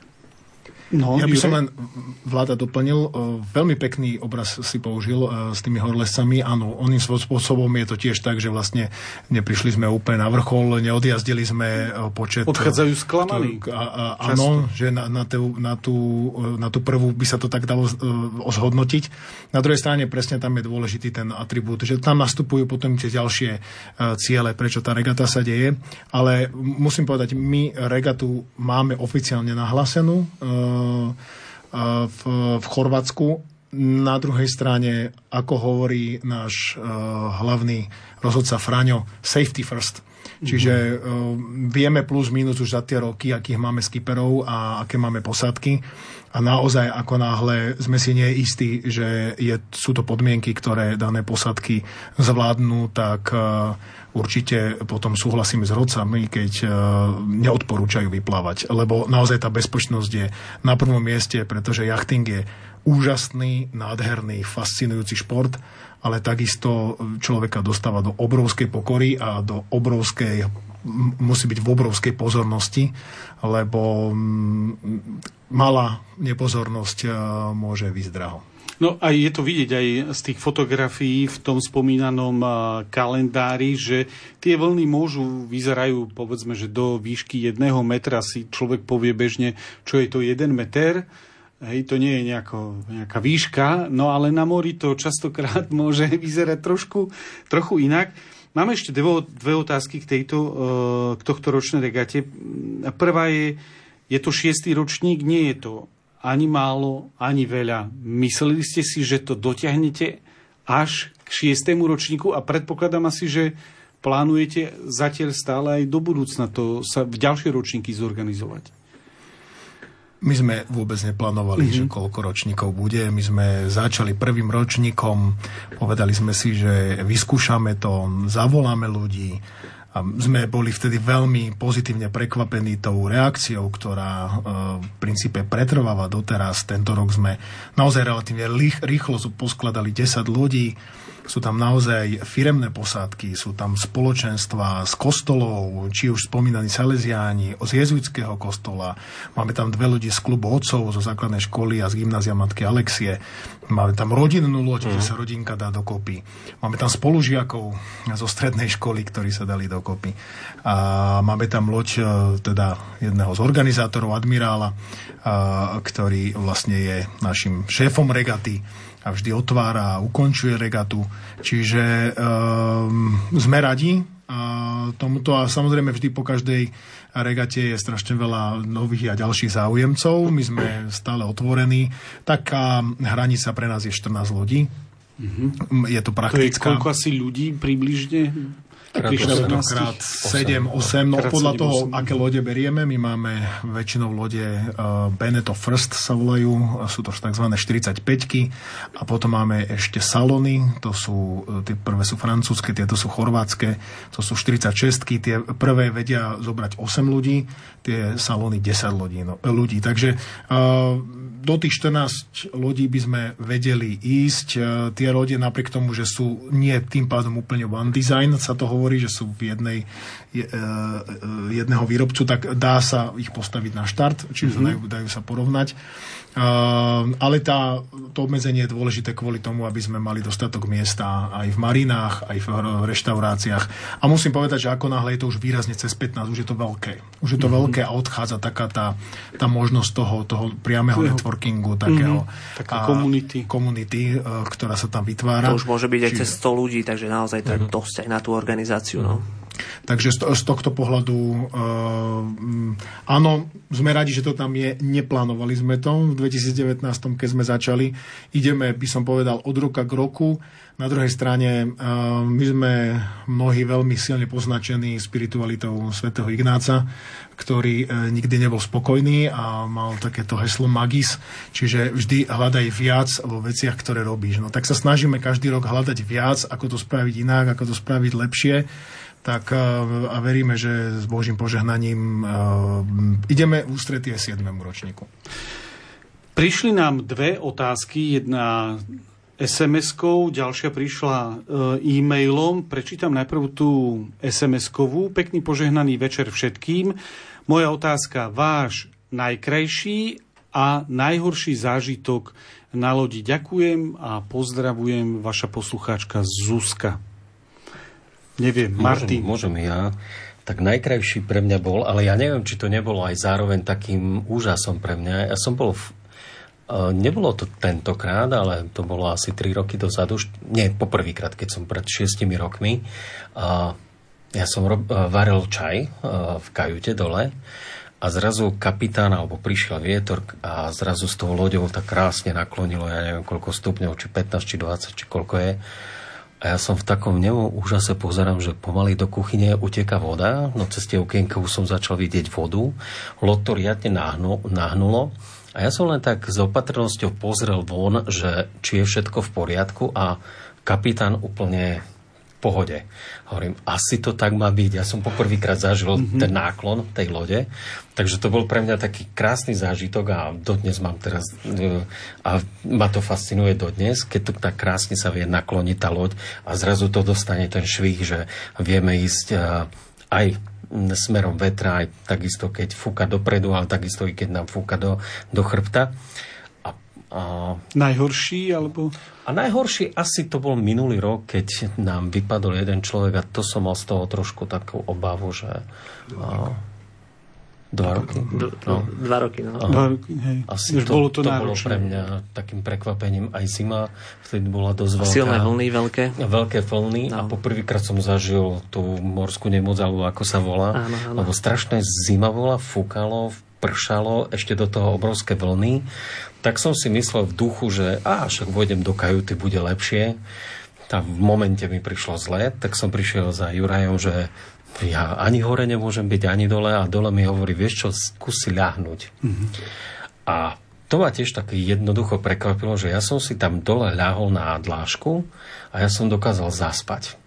No, ja by som len Vláda doplnil. Veľmi pekný obraz si použil s tými horolezcami. Áno, oným svojím spôsobom je to tiež tak, že vlastne neprišli sme úplne na vrchol, neodjazdili sme počet. Odchádzajú sklamaní. A, a, áno, že na, na, tú, na, tú, na tú prvú by sa to tak dalo zhodnotiť. Na druhej strane presne tam je dôležitý ten atribút, že tam nastupujú potom tie ďalšie ciele, prečo tá regata sa deje. Ale musím povedať, my regatu máme oficiálne nahlásenú V, v Chorvátsku. Na druhej strane, ako hovorí náš uh, hlavný rozhodca Fraňo, safety first. Čiže uh, vieme plus minus už za tie roky, akých máme skiperov a aké máme posádky. A naozaj, ako náhle sme si nie istí, že je, sú to podmienky, ktoré dané posádky zvládnu, tak uh, určite potom súhlasím s rodcami, keď uh, neodporúčajú vyplávať. Lebo naozaj tá bezpečnosť je na prvom mieste, pretože jachting je úžasný, nádherný, fascinujúci šport, ale takisto človeka dostáva do obrovskej pokory a do obrovskej, musí byť v obrovskej pozornosti, lebo malá nepozornosť môže výsť draho. No a je to vidieť aj z tých fotografií v tom spomínanom kalendári, že tie vlny môžu, vyzerajú povedzme, že do výšky jedného metra, si človek povie bežne, čo je to jeden meter. Hej, to nie je nejako, nejaká výška, no ale na mori to častokrát môže vyzerať trošku, trochu inak. Máme ešte dve, dve otázky k, tejto, k tohto ročnej regate. Prvá je, je to šiestý ročník, nie je to ani málo, ani veľa. Mysleli ste si, že to dotiahnete až k šiestému ročníku a predpokladám asi, že plánujete zatiaľ stále aj do budúcna to sa v ďalšie ročníky zorganizovať? My sme vôbec neplánovali, mm-hmm. že koľko ročníkov bude. My sme začali prvým ročníkom, povedali sme si, že vyskúšame to, zavoláme ľudí. A sme boli vtedy veľmi pozitívne prekvapení tou reakciou, ktorá e, v princípe pretrváva doteraz. Tento rok sme naozaj relatívne rýchlo poskladali desať ľudí. Sú tam naozaj firemné posádky, sú tam spoločenstva z kostolov, či už spomínaní Salesiáni, z jezuitského kostola. Máme tam dve ľudí z klubu otcov, zo základnej školy a z gymnázia matky Alexie. Máme tam rodinnú loď, mm. kde sa rodinka dá dokopy. Máme tam spolužiakov zo strednej školy, ktorí sa dali dokopy. A máme tam loď teda jedného z organizátorov, admirála, ktorý vlastne je našim šéfom regaty a vždy otvára a ukončuje regatu. Čiže um, sme radi a tomuto a samozrejme vždy po každej regate je strašne veľa nových a ďalších záujemcov. My sme stále otvorení. Taká hranica pre nás je štrnásť ľudí. Mm-hmm. Je to praktická. To je koľko asi ľudí približne? krát sedem, osem, no podľa toho, aké lode berieme. My máme väčšinou lode uh, Beneteau First sa volajú, sú to tzv. štyridsaťpäťky a potom máme ešte Salony, to sú, tie prvé sú francúzske, tieto sú chorvátske, to sú štyridsaťšestky, tie prvé vedia zobrať osem ľudí, tie Salony desať ľudí. No, ľudí. Takže uh, do tých štrnásť lodí by sme vedeli ísť. Tie lode napriek tomu, že sú nie tým pádom úplne one design, sa to hovorí, že sú v jednej, jedného výrobcu, tak dá sa ich postaviť na štart, čiže mm-hmm. dajú, dajú sa porovnať. Uh, ale tá, to obmedzenie je dôležité kvôli tomu, aby sme mali dostatok miesta aj v marinách, aj v reštauráciách. A musím povedať, že ako náhle je to už výrazne cez pätnásť, už je to veľké. Už je to mm-hmm. veľké a odchádza taká tá, tá možnosť toho, toho priameho networkingu, takého mm-hmm. taká komunity, komunity uh, ktorá sa tam vytvára. To už môže byť aj cez sto ľudí, takže naozaj to je mm-hmm. dosť aj na tú organizáciu. No. Takže z, z tohto pohľadu uh, áno, sme radi, že to tam je. Neplánovali sme to v dvetisícdevätnásť, keď sme začali. Ideme, by som povedal, od roka k roku. Na druhej strane uh, my sme mnohí veľmi silne poznačení spiritualitou svätého Ignáca, ktorý uh, nikdy nebol spokojný a mal takéto heslo magis, čiže vždy hľadaj viac vo veciach, ktoré robíš. No tak sa snažíme každý rok hľadať viac, ako to spraviť inak, ako to spraviť lepšie. Tak a veríme, že s Božím požehnaním uh, ideme v ústretie siedmemu ročníku. Prišli nám dve otázky, jedna es em eskou, ďalšia prišla uh, e-mailom. Prečítam najprv tú es em eskovú. Pekný požehnaný večer všetkým. Moja otázka, váš najkrajší a najhorší zážitok na lodi. Ďakujem a pozdravujem, vaša poslucháčka Zuzka. Neviem, Martin. Môžem, môžem ja. Tak najkrajší pre mňa bol, ale ja neviem, či to nebolo aj zároveň takým úžasom pre mňa. Ja som bol v, uh, nebolo to tentokrát, ale to bolo asi tri roky dozadu. Nie, poprvýkrát, keď som pred šiestimi rokmi. Uh, ja som rob, uh, varil čaj uh, v kajute dole a zrazu kapitán, alebo prišiel vietor a zrazu s tou loďou tak krásne naklonilo, ja neviem koľko stupňov, či pätnásť, či dvadsať, či koľko je. A ja som v takom nemom úžase pozerám, že pomaly do kuchyne uteka voda. No cez tie okienka už som začal vidieť vodu. Loď to riadne nahnulo. A ja som len tak s opatrnosťou pozrel von, že či je všetko v poriadku. A kapitán úplne pohode. Hovorím, asi to tak má byť. Ja som poprvýkrát zažil mm-hmm. ten náklon tej lode, takže to bol pre mňa taký krásny zážitok a dodnes mám teraz a ma to fascinuje dodnes, keď to tak krásne sa vie nakloniť tá loď a zrazu to dostane ten švih, že vieme ísť aj smerom vetra, aj takisto keď fúka dopredu, ale takisto i keď nám fúka do, do chrbta. A... Najhorší, alebo... A najhorší asi to bol minulý rok, keď nám vypadol jeden človek a to som mal z toho trošku takú obavu, že... A... Dva roky? D- no. Dva roky, no. Dva roky, hej. Asi to, bolo to, to bolo pre mňa takým prekvapením. Aj zima vtedy bola dosť veľká. Silné vlny, veľké. Veľké vlny no. A poprvýkrát som zažil tú morskú nemoc, alebo ako sa volá. Áno, áno. Lebo strašné zima bola, fúkalo, pršalo, ešte do toho obrovské vlny. Tak som si myslel v duchu, že á, však vojdem do kajuty, bude lepšie. A v momente mi prišlo zle, tak som prišiel za Jurajom, že ja ani hore nemôžem byť, ani dole. A dole mi hovorí, vieš čo, skúsi ľahnuť. Mm-hmm. A to ma tiež tak jednoducho prekvapilo, že ja som si tam dole ľahol na dlášku a ja som dokázal zaspať.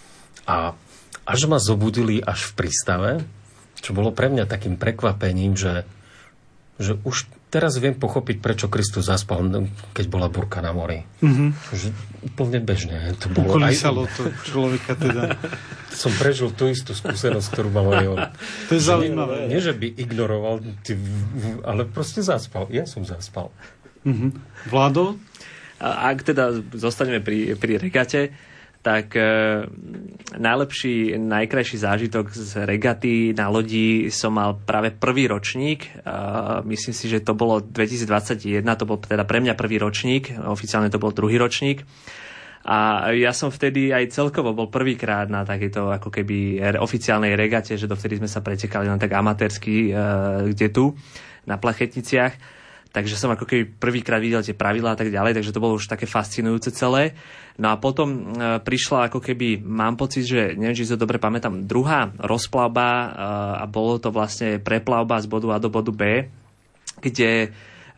A až ma zobudili až v prístave, čo bolo pre mňa takým prekvapením, že, že už teraz viem pochopiť, prečo Kristus zaspal, keď bola búrka na mori. Mm-hmm. Že úplne bežne. To bolo ukolísalo aj... to človeka teda. Som prežil tú istú skúsenosť, ktorú mal aj on. To je zaujímavé. Nie, nie, že by ignoroval, ale proste zaspal. Ja som zaspal. Mm-hmm. Vlado? Ak teda zostaneme pri, pri regate, tak e, najlepší, najkrajší zážitok z regaty na lodi som mal práve prvý ročník. E, myslím si, že to bolo dvetisícdvadsaťjeden, to bol teda pre mňa prvý ročník, oficiálne to bol druhý ročník. A ja som vtedy aj celkovo bol prvýkrát na takejto ako keby oficiálnej regate, že dovtedy sme sa pretekali len tak amatérsky, e, kde tu, na plachetniciach. Takže som ako keby prvýkrát videl tie pravidlá a tak ďalej, takže to bolo už také fascinujúce celé. No a potom e, prišla ako keby, mám pocit, že neviem, či si to dobre pamätám, druhá rozplavba e, a bolo to vlastne preplavba z bodu A do bodu B, kde e,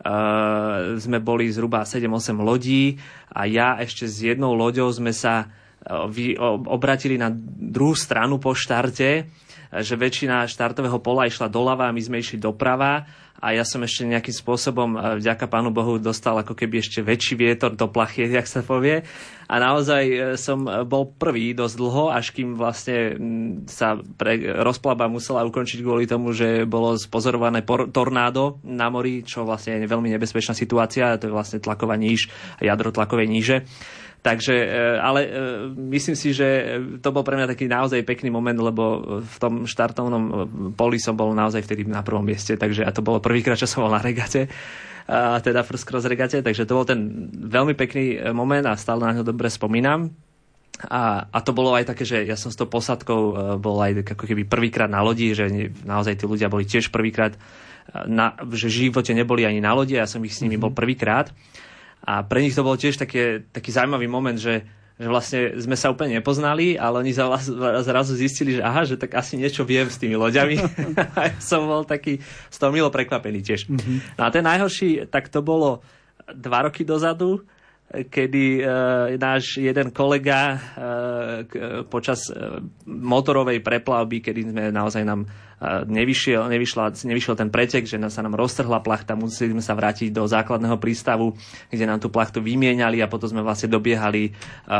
sme boli zhruba sedem osem lodí a ja ešte s jednou loďou sme sa e, vy, o, obratili na druhú stranu po štarte, že väčšina štartového pola išla doľava a my sme išli doprava. A ja som ešte nejakým spôsobom, vďaka Pánu Bohu, dostal ako keby ešte väčší vietor do plachiet, jak sa povie. A naozaj som bol prvý dosť dlho, až kým vlastne sa pre, rozplavba musela ukončiť kvôli tomu, že bolo spozorované por- tornádo na mori, čo vlastne je veľmi nebezpečná situácia. To je vlastne tlaková níž, jadro tlakovej níže. Takže, ale myslím si, že to bol pre mňa taký naozaj pekný moment, lebo v tom štartovnom poli som bol naozaj vtedy na prvom mieste, takže a to bolo prvýkrát, čo som bol na regate, a teda first cross regate, takže to bol ten veľmi pekný moment a stále na ňo dobre spomínam. A, a to bolo aj také, že ja som s tou posadkou bol aj ako keby prvýkrát na lodi, že naozaj tí ľudia boli tiež prvýkrát, na, že v živote neboli ani na lodi, ja som ich s nimi bol prvýkrát. A pre nich to bol tiež také, taký zaujímavý moment, že, že vlastne sme sa úplne nepoznali, ale oni zrazu zistili, že aha, že tak asi niečo viem s tými loďami. A ja som bol taký z toho milo prekvapený tiež. Mm-hmm. No a ten najhorší, tak to bolo dva roky dozadu, kedy e, náš jeden kolega e, k, počas e, motorovej preplavby, kedy sme naozaj nám e, nevyšiel, nevyšla, nevyšiel ten pretek, že nám, sa nám roztrhla plachta, museli sme sa vrátiť do základného prístavu, kde nám tú plachtu vymieniali a potom sme vlastne dobiehali e,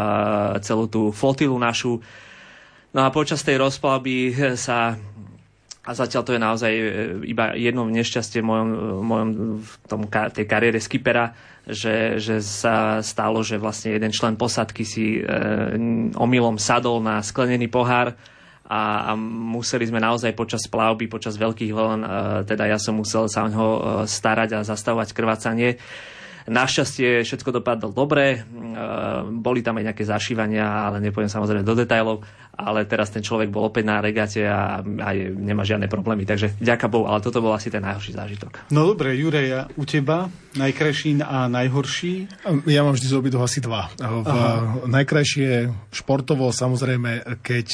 celú tú flotilu našu. No a počas tej rozplavby sa, a zatiaľ to je naozaj iba jedno nešťastie v mojom, mojom v tom, tej kariére skipera, že, že sa stalo, že vlastne jeden člen posádky si e, omylom sadol na sklenený pohár a, a museli sme naozaj počas plavby, počas veľkých vln, e, teda ja som musel sa o ňoho starať a zastavovať krvácanie. Našťastie všetko dopadlo dobre, boli tam aj nejaké zašívania, ale nepôjdem samozrejme do detailov, ale teraz ten človek bol opäť na regate a aj nemá žiadne problémy, takže vďaka Bohu, ale toto bol asi ten najhorší zážitok. No dobre, Juraj, u teba najkrajší a najhorší? Ja mám vždy z obidvoch asi dva. V najkrajšie športovo, samozrejme, keď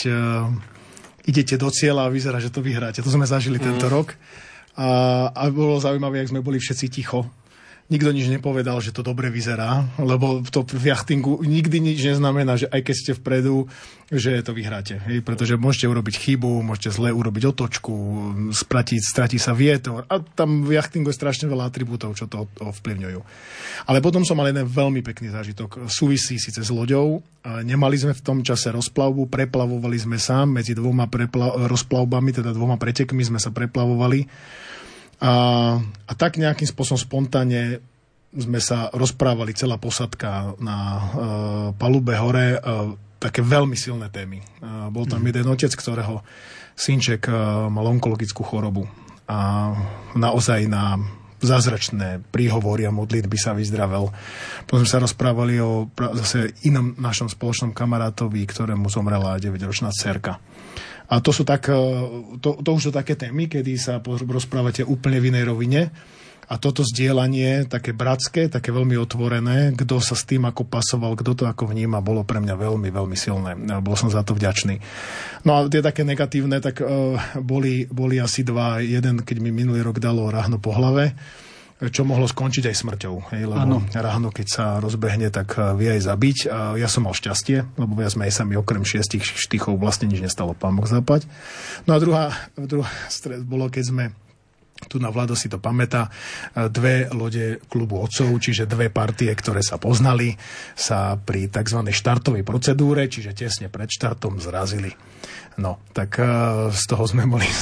idete do cieľa a vyzerá, že to vyhráte. To sme zažili mm. tento rok. A, a bolo zaujímavé, jak sme boli všetci ticho. nikto nič nepovedal, že to dobre vyzerá, lebo to v jachtingu nikdy nič neznamená, že aj keď ste vpredu, že to vyhráte. Hej? Pretože môžete urobiť chybu, môžete zle urobiť otočku, stratiť, stratí sa vietor a tam v jachtingu je strašne veľa atribútov, čo to ovplyvňujú. Ale potom som mal jeden veľmi pekný zážitok. Súvisí síce s loďou. Nemali sme v tom čase rozplavbu, preplavovali sme sa medzi dvoma prepla- rozplavbami, teda dvoma pretekmi sme sa preplavovali. A, a tak nejakým spôsobom spontánne sme sa rozprávali, celá posadka na uh, palube hore, uh, také veľmi silné témy. Uh, bol tam mm. jeden otec, ktorého synček uh, mal onkologickú chorobu a naozaj na zázračné príhovory a modlitby sa vyzdravel. Potom sme sa rozprávali o zase inom našom spoločnom kamarátovi, ktorému zomrela deväťročná dcerka. A to sú tak, to, to už sú také témy, kedy sa rozprávate úplne v inej rovine. A toto zdieľanie, také bratské, také veľmi otvorené, kto sa s tým ako pasoval, kto to ako vníma, bolo pre mňa veľmi, veľmi silné. Bol som za to vďačný. No a tie také negatívne, tak uh, boli, boli asi dva. Jeden, keď mi minulý rok dalo ráhno po hlave, čo mohlo skončiť aj smrťou. Hej, lebo ano. Ráhno, keď sa rozbehne, tak vie aj zabiť. A ja som mal šťastie, lebo viac menej sa mi okrem šiestich štychov vlastne nič nestalo, pán Boh zapať. No a druhá, druhá stred bolo, keď sme tu na Vlado si to pamätá, dve lode klubu otcov, čiže dve partie, ktoré sa poznali, sa pri tzv. Štartovej procedúre, čiže tesne pred štartom zrazili. No, tak uh, z toho sme boli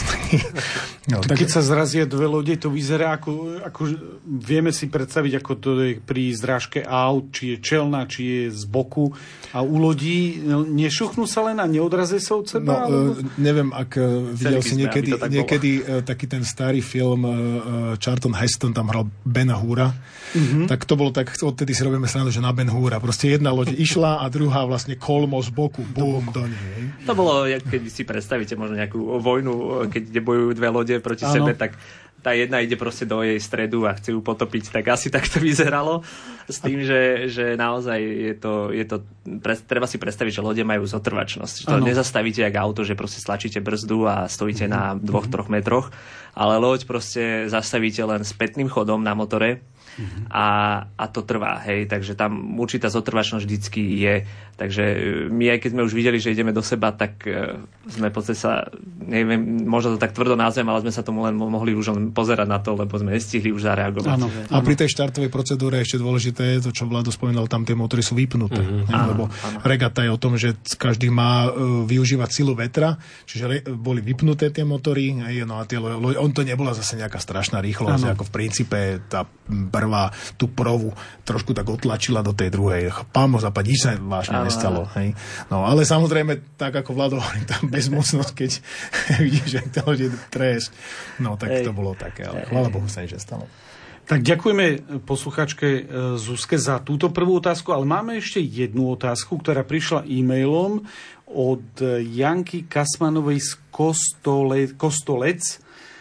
no, tak... Keď sa zrazia dve lode, to vyzerá ako, ako vieme si predstaviť, ako to je pri zrážke aut, či je čelná, či je z boku. A u lodí nešuchnú sa len a neodrazia sa od seba? No, alebo... uh, neviem, ak uh, videl si niekedy, niekedy uh, taký ten starý film uh, Charlton Heston, tam hral Bena Hura, mm-hmm. tak to bolo tak, odtedy si robíme srandu, že na Ben Hura. Proste jedna loď išla a druhá vlastne kolmo z boku, bum, do nej. To bolo, keď si predstavíte možno nejakú vojnu, keď bojujú dve lode proti ano. sebe, tak tá jedna ide proste do jej stredu a chce ju potopiť, tak asi tak to vyzeralo. S tým, že, že naozaj je to, je to pre, treba si predstaviť, že lode majú zotrvačnosť. To ano. nezastavíte jak auto, že proste stlačíte brzdu a stojíte mm-hmm. na dvoch, troch metroch, ale loď proste zastavíte len spätným chodom na motore. Uh-huh. A, a to trvá, hej, takže tam určitá zotrvačnosť vždycky je, takže my aj keď sme už videli, že ideme do seba, tak uh, sme v podstate sa, neviem, možno to tak tvrdo názvem, ale sme sa tomu len mohli už len pozerať na to, lebo sme nestihli už zareagovať. Áno. A pri tej štartovej procedúre ešte dôležité je to, čo Vlado spomínal, tam tie motory sú vypnuté, uh-huh. hej, áno, lebo áno. regata je o tom, že každý má uh, využívať silu vetra, čiže re, boli vypnuté tie motory, hej, no a tie, on to nebola zase nejaká strašná rýchlosť, áno. ako v princípe tá prvá tú provu trošku tak otlačila do tej druhej. Pán Boh zapať, nič sa vážne nestalo. Hej. No ale samozrejme, tak ako Vlado hovorí, tá bezmocnosť, keď vidíš, že to je trest. No tak Hej. to bolo také, ale chvála Bohu sa nič nestalo. Tak ďakujeme posluchačke Zuzke za túto prvú otázku, ale máme ešte jednu otázku, ktorá prišla e-mailom od Janky Kasmanovej z Kostole, Kostolec.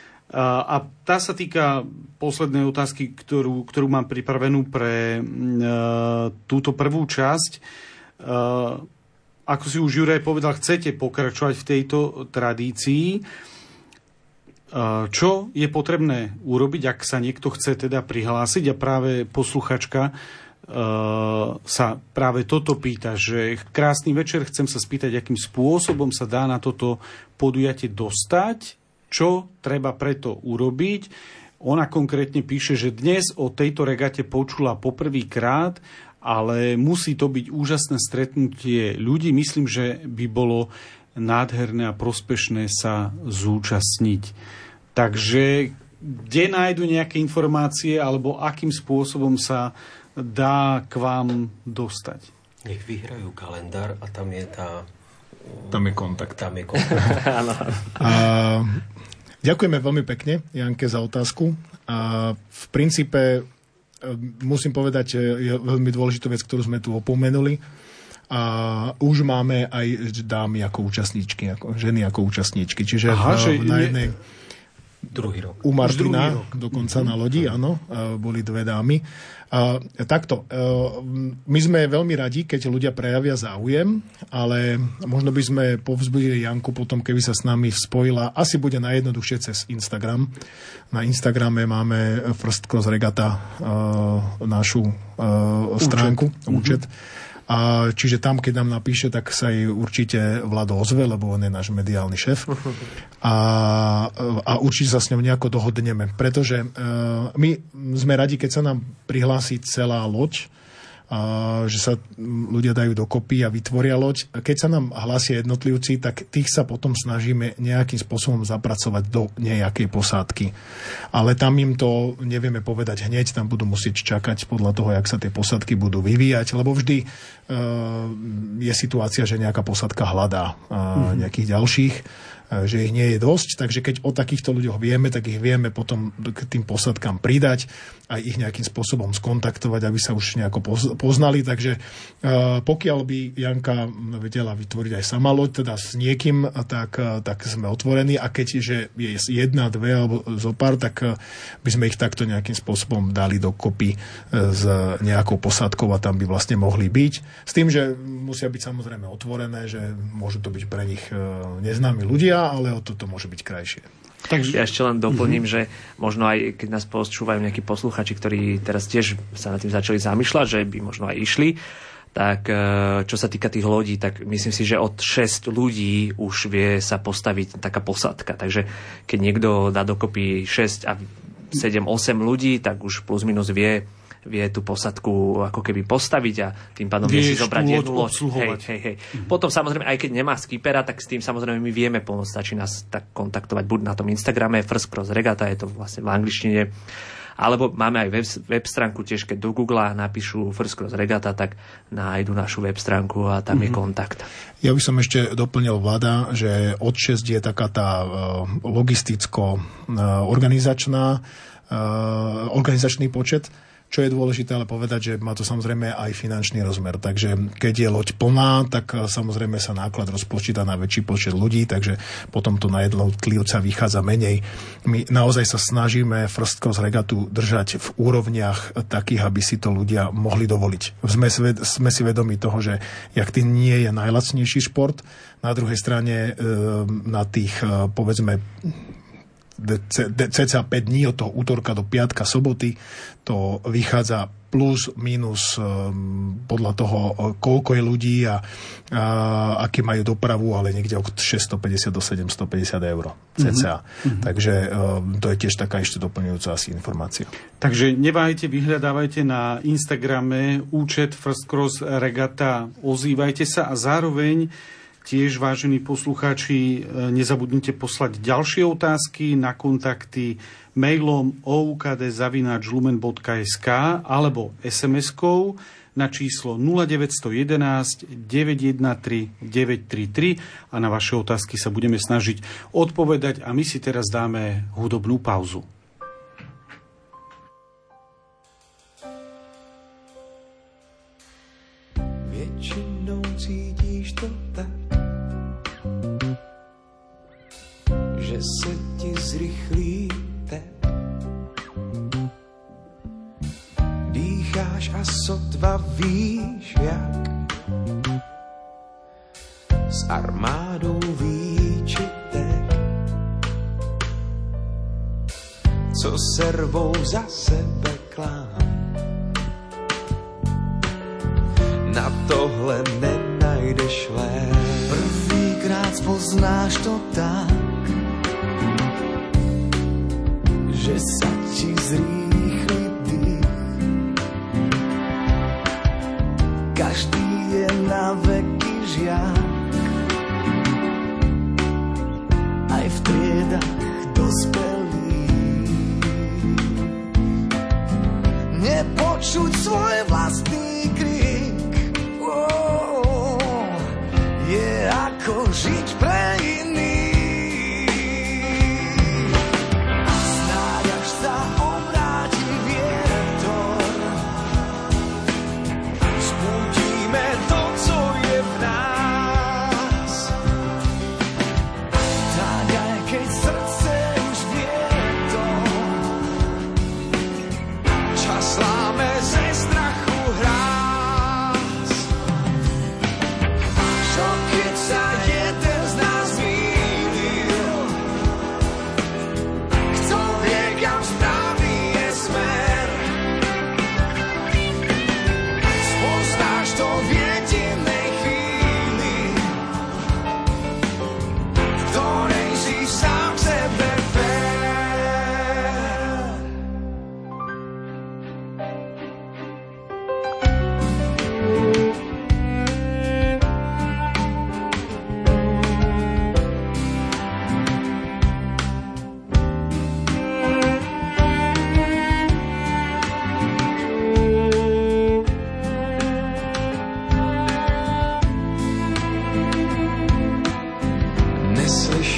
A tá sa týka poslednej otázky, ktorú, ktorú mám pripravenú pre uh, túto prvú časť. Uh, ako si už Juraj povedal, chcete pokračovať v tejto tradícii. Uh, čo je potrebné urobiť, ak sa niekto chce teda prihlásiť? A práve posluchačka uh, sa práve toto pýta, že krásny večer, chcem sa spýtať, akým spôsobom sa dá na toto podujatie dostať, čo treba preto urobiť. Ona konkrétne píše, že dnes o tejto regate počula poprvýkrát, ale musí to byť úžasné stretnutie ľudí. Myslím, že by bolo nádherné a prospešné sa zúčastniť. Takže kde nájdu nejaké informácie alebo akým spôsobom sa dá k vám dostať? Nech vyhrajú kalendár a tam je tá... Tam je kontakt. Tam je kontakt. a, ďakujeme veľmi pekne, Janke, za otázku. A v princípe musím povedať, je veľmi dôležitú vec, ktorú sme tu opomenuli. A už máme aj dámy ako účastníčky, ako ženy ako účastníčky. Čiže Aha, v, že na jednej... Druhý rok. U Martina, druhý rok. dokonca na lodi, áno, boli dve dámy. A takto, my sme veľmi radi, keď ľudia prejavia záujem, ale možno by sme povzbudili Janku potom, keby sa s nami spojila. Asi bude najjednoduchšie cez Instagram. Na Instagrame máme First Cross Regatta našu stránku, účet. účet. A čiže tam, keď nám napíše, tak sa jej určite Vlado ozve, lebo on je náš mediálny šéf. A, a určite sa s ňou nejako dohodneme. Pretože uh, my sme radi, keď sa nám prihlási celá loď, a že sa ľudia dajú dokopy a vytvoria loď. Keď sa nám hlásia jednotlivci, tak tých sa potom snažíme nejakým spôsobom zapracovať do nejakej posádky. Ale tam im to nevieme povedať hneď, tam budú musieť čakať podľa toho, jak sa tie posádky budú vyvíjať, lebo vždy uh, je situácia, že nejaká posádka hľadá uh, nejakých ďalších, že ich nie je dosť, takže keď o takýchto ľuďoch vieme, tak ich vieme potom k tým posádkam pridať a ich nejakým spôsobom skontaktovať, aby sa už nejako poznali. Takže pokiaľ by Janka vedela vytvoriť aj sama loď, teda s niekým, tak, tak sme otvorení a keďže je jedna, dve alebo zo pár, tak by sme ich takto nejakým spôsobom dali dokopy s nejakou posádkou a tam by vlastne mohli byť. S tým, že musia byť samozrejme otvorené, že môžu to byť pre nich neznámi ľudia, ale o toto môže byť krajšie. Takže ja ešte len doplním, uh-huh. že možno aj keď nás počúvajú nejakí posluchači, ktorí teraz tiež sa nad tým začali zamýšľať, že by možno aj išli, tak čo sa týka tých lodí, tak myslím si, že od šesť ľudí už vie sa postaviť taká posádka. Takže keď niekto dá dokopy šesť a sedem osem ľudí, tak už plus minus vie vie tú posadku ako keby postaviť a tým pádom vie si zobrať jednu loď. Hej, hej, hej. Mm-hmm. Potom samozrejme, aj keď nemá skipera, tak s tým samozrejme my vieme pomôcť. Stačí nás tak kontaktovať buď na tom Instagrame First Cross Regatta, je to vlastne v angličtine, alebo máme aj web, web stránku tiež, keď do Google napíšu First Cross Regatta, tak nájdu našu web stránku a tam mm-hmm. je kontakt. Ja by som ešte doplnil, Vlada, že od šesť je taká tá logisticko-organizačná organizačný počet. Čo je dôležité ale povedať, že má to samozrejme aj finančný rozmer. Takže keď je loď plná, tak samozrejme sa náklad rozpočíta na väčší počet ľudí, takže potom to na jednotlivca vychádza menej. My naozaj sa snažíme First Cross Regattu držať v úrovniach takých, aby si to ľudia mohli dovoliť. Sme, sme si vedomi toho, že jachty nie je najlacnejší šport. Na druhej strane na tých, povedzme, cca päť dní od toho útorka do piatka, soboty, to vychádza plus, minus podľa toho, koľko je ľudí a, a aké majú dopravu, ale niekde od šesťstopäťdesiat do sedemstopäťdesiat eur cca. Mm-hmm. Takže to je tiež taká ešte doplňujúca asi informácia. Takže neváhajte, vyhľadávajte na Instagrame účet First Cross Regatta, ozývajte sa a zároveň tiež, vážení poslucháči, nezabudnite poslať ďalšie otázky na kontakty mailom o u k d zavináč lumen bodka es ká alebo es em eskou na číslo nula deväť jeden jeden deväť jeden tri deväť tri tri a na vaše otázky sa budeme snažiť odpovedať a my si teraz dáme hudobnú pauzu. Väčšinou cítíš to tak, že se ti zrychlí tep. Dýcháš a sotva víš jak, s armádou výčitek, co se rvou za sebe klám. Na tohle nenajdeš lék. Prvýkrát spoznáš to tak, že sa ti zrýchli dých. Každý je na veky žiak, aj v triedách dospelých. Nepočuť svoj vlastný krik, oh, je ako žiť pre iných.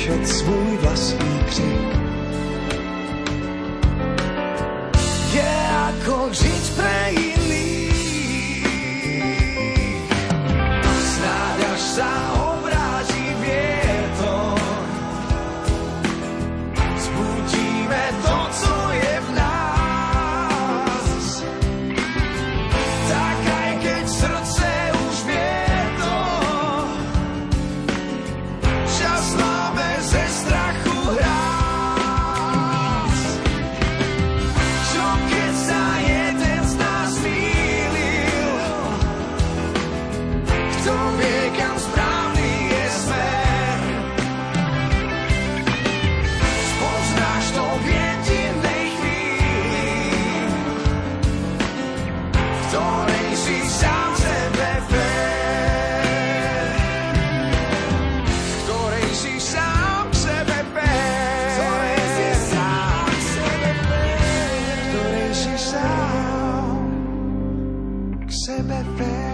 slyšet svůj vlastní křik. Je jako žiť pre iných, snáď až sa obráti vietor, zbudíme to, co je v nás, tak aj keď srdce už vie to, čas máme ze strachu hrát. Čo keď sa jeden z nás mýlil, kto vie, kam správny je smer. Spoznáš to v jedinej chvíli, v ktorej si sám sebe fér. V ktorej si sám sebe fér. V ktorej si sám sebe fér. V ktorej si sám k sebe fér.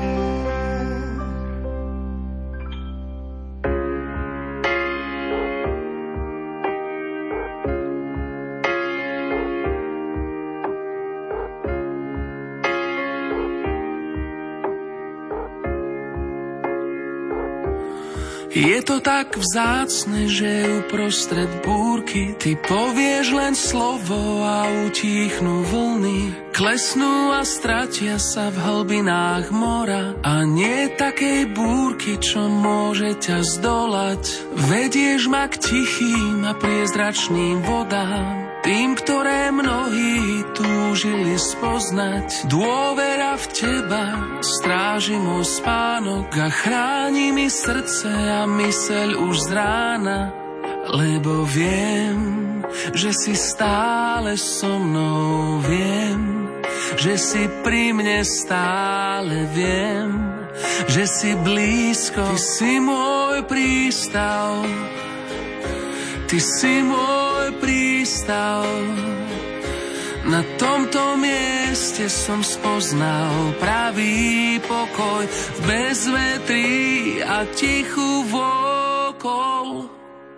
Je to tak vzácne, že uprostred búrky ty povieš len slovo a utíchnú vlny. Klesnú a stratia sa v hlbinách mora a nie takej búrky, čo môže ťa zdolať. Vedieš ma k tichým a priezračným vodám, tým, ktoré mnohí túžili spoznať. Dôvera v teba stráži môj spánok a chráni mi srdce a myseľ už z rána, lebo viem, že si stále so mnou, viem, že si pri mne stále, viem, že si blízko. Ty si môj prístav, ty si môj prístav. Na tomto mieste som spoznal pravý pokoj v bezvetrí a tichu vôkol.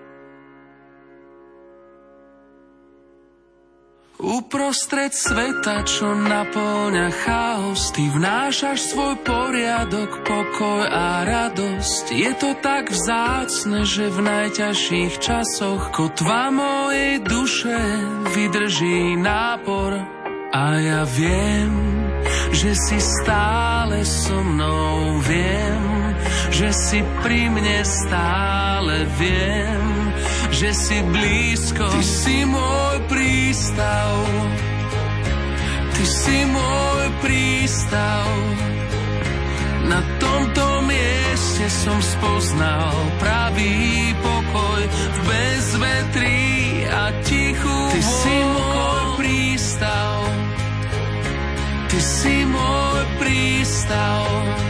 Uprostred sveta, čo napĺňa chaos, ty vnášaš svoj poriadok, pokoj a radosť. Je to tak vzácne, že v najťažších časoch kotva mojej duše vydrží nápor. A ja viem, že si stále so mnou, viem, že si pri mne stále, viem, že si blízko. Ty si môj prístav, ty si môj prístav. Na tomto mieste som spoznal pravý pokoj v bezvetrí a tichu. Ty si môj prístav, ty si môj prístav.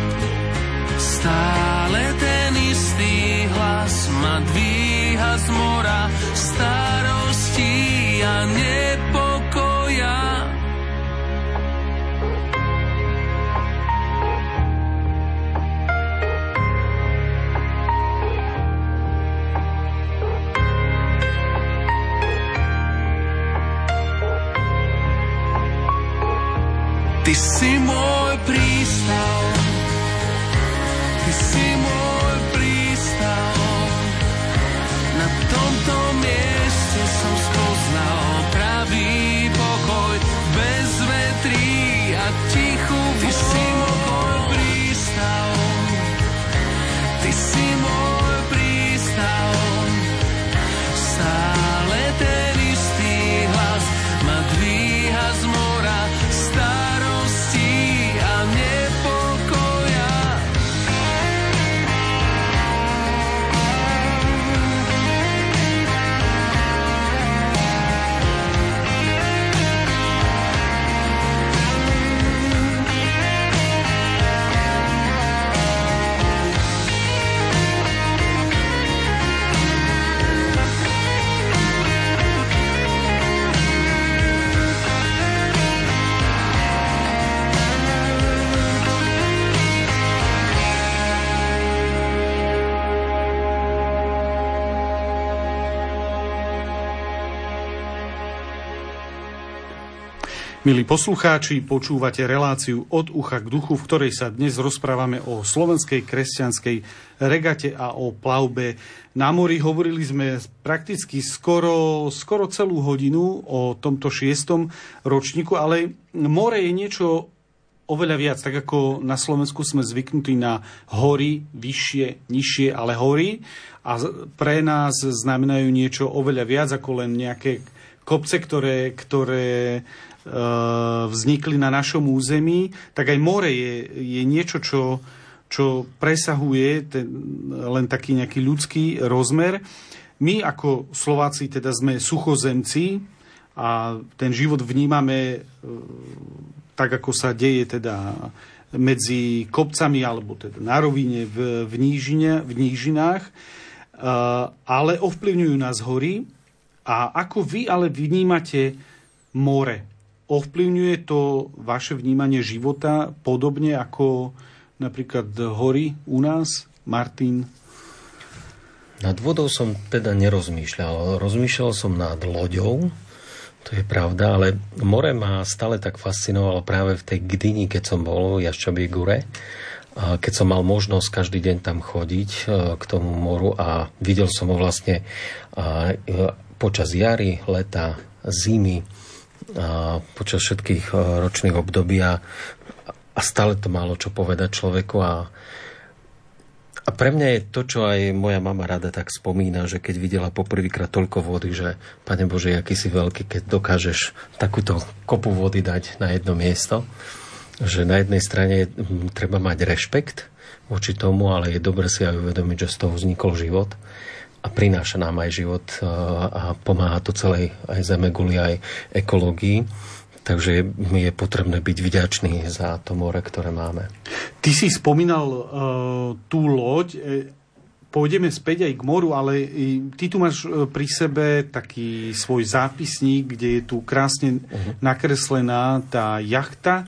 Stále ten istý hlas ma dvíha z mora starostí a nepokoja. Ty si môj prístav, ty si môj prístav. Na tomto mieste som spoznal pravý pokoj bez vetrí a tichu. Ty si môj prístav, ty si môj prístav. Stále ten istý hlas ma dvíha z mora starostí a nepokoja. Milí poslucháči, počúvate reláciu Od ucha k duchu, v ktorej sa dnes rozprávame o slovenskej kresťanskej regate a o plavbe na mori. Hovorili sme prakticky skoro, skoro celú hodinu o tomto šiestom ročníku, ale more je niečo oveľa viac. Tak ako na Slovensku sme zvyknutí na hory, vyššie, nižšie, ale hory. A pre nás znamenajú niečo oveľa viac ako len nejaké kopce, ktoré... ktoré vznikli na našom území, tak aj more je, je niečo, čo, čo presahuje ten, len taký nejaký ľudský rozmer. My ako Slováci teda sme suchozemci a ten život vnímame tak, ako sa deje teda medzi kopcami alebo teda na rovine v, v, nížine, v nížinách, ale ovplyvňujú nás hory. A ako vy ale vnímate more? Ovplyvňuje to vaše vnímanie života podobne ako napríklad hory u nás, Martin? Nad vodou som teda nerozmýšľal. Rozmýšľal som nad loďou, to je pravda, ale more ma stále tak fascinovalo práve v tej Gdyni, keď som bol v Jaščabej Gure. Keď som mal možnosť každý deň tam chodiť k tomu moru a videl som ho vlastne počas jary, leta, zimy, a počas všetkých ročných období a, a stále to malo čo povedať človeku a, a pre mňa je to, čo aj moja mama rada tak spomína, že keď videla poprvýkrát toľko vody, že Pane Bože, aký si veľký, keď dokážeš takúto kopu vody dať na jedno miesto, že na jednej strane treba mať rešpekt voči tomu, ale je dobre si aj uvedomiť, že z toho vznikol život a prináša nám aj život a pomáha to celej aj zemeguli, aj ekológii. Takže mi je potrebné byť vďačný za to more, ktoré máme. Ty si spomínal uh, tú loď. Pôjdeme späť aj k moru, ale ty tu máš pri sebe taký svoj zápisník, kde je tu krásne uh-huh. nakreslená tá jachta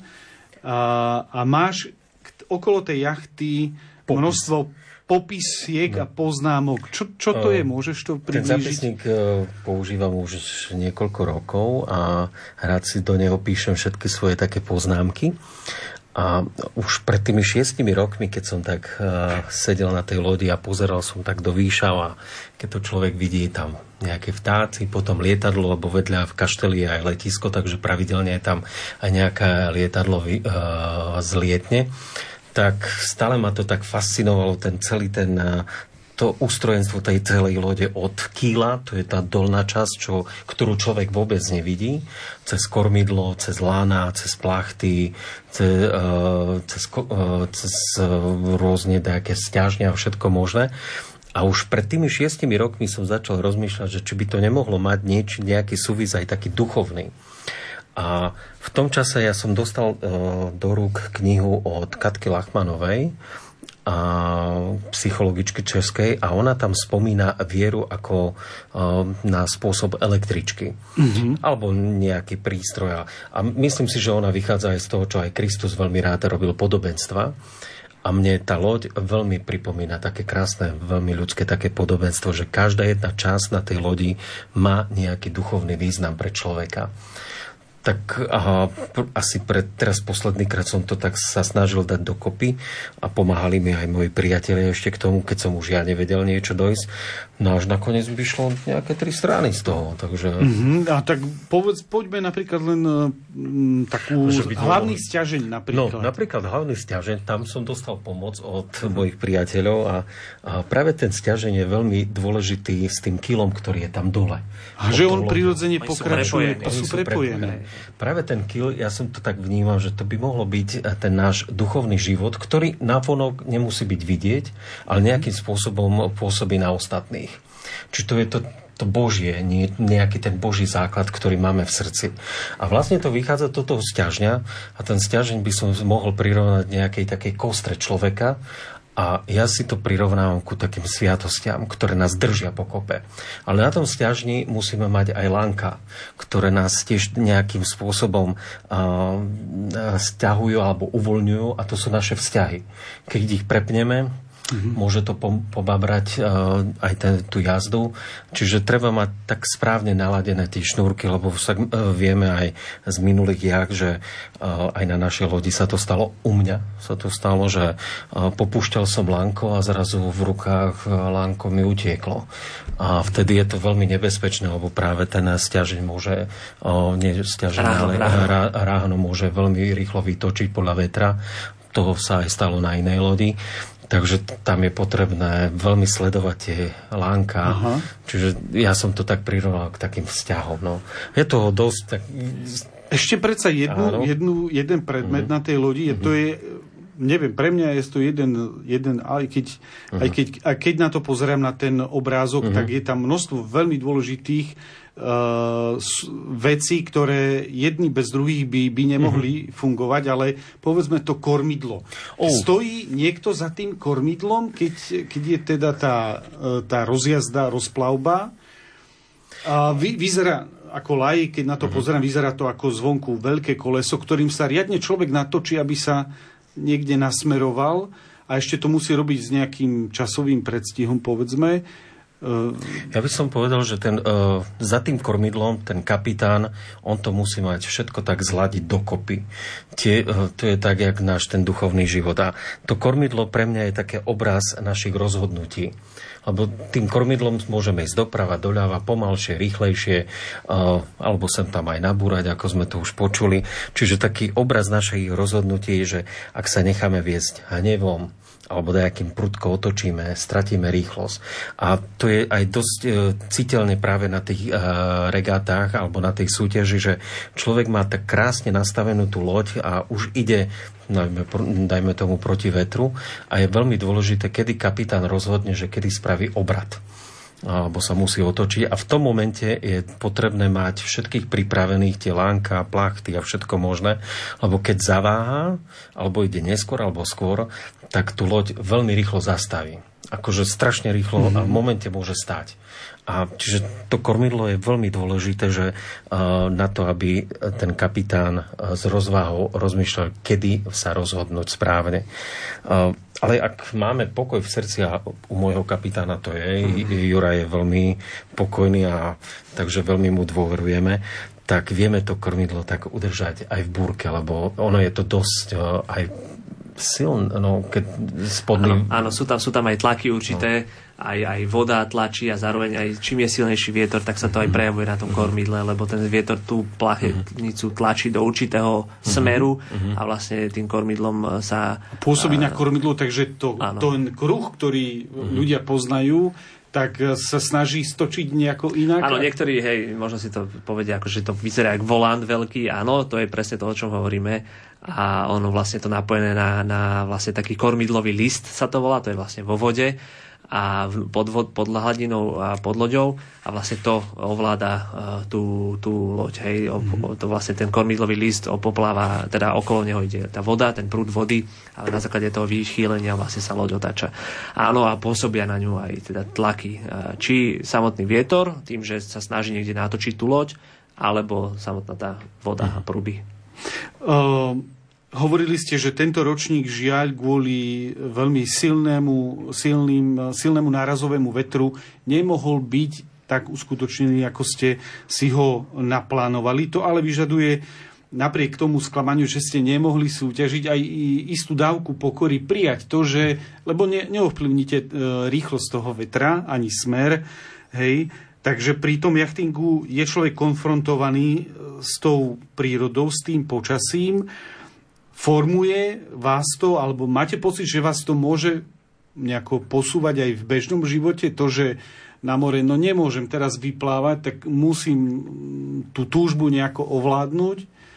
a, a máš okolo tej jachty Popis. množstvo popisiek no. a poznámok. Čo, čo to je? Môžeš to priblížiť? Ten zápisník používam už niekoľko rokov a rád si do neho píšem všetky svoje také poznámky. A už pred tými šiestimi rokmi, keď som tak sedel na tej lodi a pozeral som tak do výšav a keď to človek vidí tam nejaké vtáci, potom lietadlo, lebo vedľa v kašteli je aj letisko, takže pravidelne je tam aj nejaké lietadlo zlietne, tak stále ma to tak fascinovalo, ten celý ten, to ústrojenstvo tej celej lode od kýla, to je tá dolná časť, čo, ktorú človek vôbec nevidí, cez kormidlo, cez lána, cez plachty, cez, cez, cez rôzne nejaké sťažne a všetko možné. A už pred tými šiestimi rokmi som začal rozmýšľať, že či by to nemohlo mať nieč, nejaký súvis aj taký duchovný. A v tom čase ja som dostal uh, do rúk knihu od Katky Lachmanovej, a psychologičky českej, a ona tam spomína vieru ako uh, na spôsob električky. Mm-hmm. Alebo nejaký prístroj. A myslím si, že ona vychádza aj z toho, čo aj Kristus veľmi rád robil podobenstva. A mne tá loď veľmi pripomína také krásne, veľmi ľudské také podobenstvo, že každá jedna časť na tej lodi má nejaký duchovný význam pre človeka. Tak aha, asi pre, teraz posledný krát som to tak sa snažil dať dokopy a pomáhali mi aj moji priatelia ešte k tomu, keď som už ja nevedel niečo dojsť. No až nakoniec vyšlo nejaké tri strany z toho. Takže... Mm-hmm. A tak povedz, poďme napríklad len m, takú hlavný mohol... sťažeň napríklad. No, napríklad hlavný sťažeň, tam som dostal pomoc od mm-hmm. mojich priateľov a, a práve ten sťažeň je veľmi dôležitý s tým kilom, ktorý je tam dole. A že on prirodzene pokračuje, sú prepojené. Práve ten kil, ja som to tak vnímal, že to by mohlo byť ten náš duchovný život, ktorý navonok nemusí byť vidieť, ale nejakým spôsobom pôsobí na ostatných. Či to je to, to Božie, nie, nejaký ten Boží základ, ktorý máme v srdci. A vlastne to vychádza do toho sťažňa a ten sťažň by som mohol prirovnať nejakej takej kostre človeka. A ja si to prirovnávam ku takým sviatostiam, ktoré nás držia pokope. Ale na tom sťažni musíme mať aj lanka, ktoré nás tiež nejakým spôsobom uh, sťahujú alebo uvoľňujú, a to sú naše vzťahy. Keď ich prepneme, Mm-hmm. Môže to pobabrať uh, aj ten, tú jazdu. Čiže treba mať tak správne naladené tie šnúrky, lebo sa, uh, vieme aj z minulých jach, že uh, aj na našej lodi sa to stalo u mňa. Sa to stalo, že uh, popúšťal som lánko a zrazu v rukách uh, lánko mi utieklo. A vtedy je to veľmi nebezpečné, lebo práve ten sťažeň môže uh, nie sťažeň, ale ráhno. ráhno môže veľmi rýchlo vytočiť podľa vetra. To sa aj stalo na inej lodi. Takže tam je potrebné veľmi sledovať tie lánka. Aha. Čiže ja som to tak prirovnal k takým vzťahom. No. Je toho dosť... Tak... Ešte predsa jednu, jednu, jeden predmet mm. na tej lodi. Je, mm. To je, neviem, pre mňa je to jeden, jeden aj, keď, mm. aj, keď, aj keď na to pozerám na ten obrázok, mm. tak je tam množstvo veľmi dôležitých Uh, veci, ktoré jedni bez druhých by, by nemohli mm-hmm. fungovať, ale povedzme to kormidlo. Oh. Stojí niekto za tým kormidlom, keď, keď je teda tá, tá rozjazda, rozplavba. A vy, vyzerá ako laik, keď na to mm-hmm. pozerám, vyzerá to ako zvonku veľké koleso, ktorým sa riadne človek natočí, aby sa niekde nasmeroval, a ešte to musí robiť s nejakým časovým predstihom, povedzme. Ja by som povedal, že ten, uh, za tým kormidlom ten kapitán, on to musí mať všetko tak zladiť dokopy. Tie, uh, to je tak, jak náš ten duchovný život. A to kormidlo pre mňa je také obraz našich rozhodnutí. Lebo tým kormidlom môžeme ísť doprava, doľava, pomalšie, rýchlejšie, uh, alebo sem tam aj nabúrať, ako sme to už počuli. Čiže taký obraz našich rozhodnutí je, že ak sa necháme viesť hnevom, alebo nejakým prudko otočíme, stratíme rýchlosť. A to je aj dosť e, citeľné práve na tých e, regátach alebo na tej súťaži, že človek má tak krásne nastavenú tú loď a už ide, dajme, dajme tomu, proti vetru, a je veľmi dôležité, kedy kapitán rozhodne, že kedy spraví obrat, alebo sa musí otočiť, a v tom momente je potrebné mať všetkých pripravených, tie lánka, plachty a všetko možné, lebo keď zaváha, alebo ide neskôr, alebo skôr, tak tú loď veľmi rýchlo zastaví. Akože strašne rýchlo mm-hmm. a v momente môže stáť. A čiže to kormidlo je veľmi dôležité, že uh, na to, aby ten kapitán uh, s rozvahou rozmýšľal, kedy sa rozhodnúť správne. Uh, ale ak máme pokoj v srdci, a u môjho kapitána to je, mm-hmm. Jura je veľmi pokojný, a takže veľmi mu dôverujeme, tak vieme to kormidlo tak udržať aj v búrke, lebo ono je to dosť uh, aj silné, no, keď spodný... Áno, áno, sú tam, sú tam aj tlaky určité, no. aj, aj voda tlačí, a zároveň aj čím je silnejší vietor, tak sa to aj prejavuje na tom kormidle, lebo ten vietor tú plachnicu tlačí do určitého smeru a vlastne tým kormidlom sa... Pôsobí na kormidlo, takže to, ten kruh, ktorý ľudia poznajú, tak sa snaží stočiť nejako inak. Áno, niektorí, hej, možno si to povedia, ako, že to vyzerá ako volant veľký. Áno, to je presne to, o čom hovoríme. A ono vlastne to napojené na, na vlastne taký kormidlový list, sa to volá, to je vlastne vo vode a pod, pod hladinou a pod loďou, a vlastne to ovláda uh, tú, tú loď, hej, mm-hmm. to vlastne ten kormidlový list opopláva, teda okolo neho ide tá voda, ten prúd vody, ale na základe toho vychýlenia vlastne sa loď otáča. Áno, a pôsobia na ňu aj teda tlaky, uh, či samotný vietor, tým, že sa snaží niekde natočiť tú loď, alebo samotná tá voda mm-hmm. a prúdy. Uh... Hovorili ste, že tento ročník, žiaľ, kvôli veľmi silnému, silným, silnému nárazovému vetru nemohol byť tak uskutočnený, ako ste si ho naplánovali. To ale vyžaduje, napriek tomu sklamaniu, že ste nemohli súťažiť, aj istú dávku pokory prijať to, že, lebo ne, neovplyvnite rýchlosť toho vetra, ani smer, hej. Takže pri tom jachtingu je človek konfrontovaný s tou prírodou, s tým počasím. Formuje vás to, alebo máte pocit, že vás to môže nejako posúvať aj v bežnom živote? To, že na more, no nemôžem teraz vyplávať, tak musím tú túžbu nejako ovládnuť,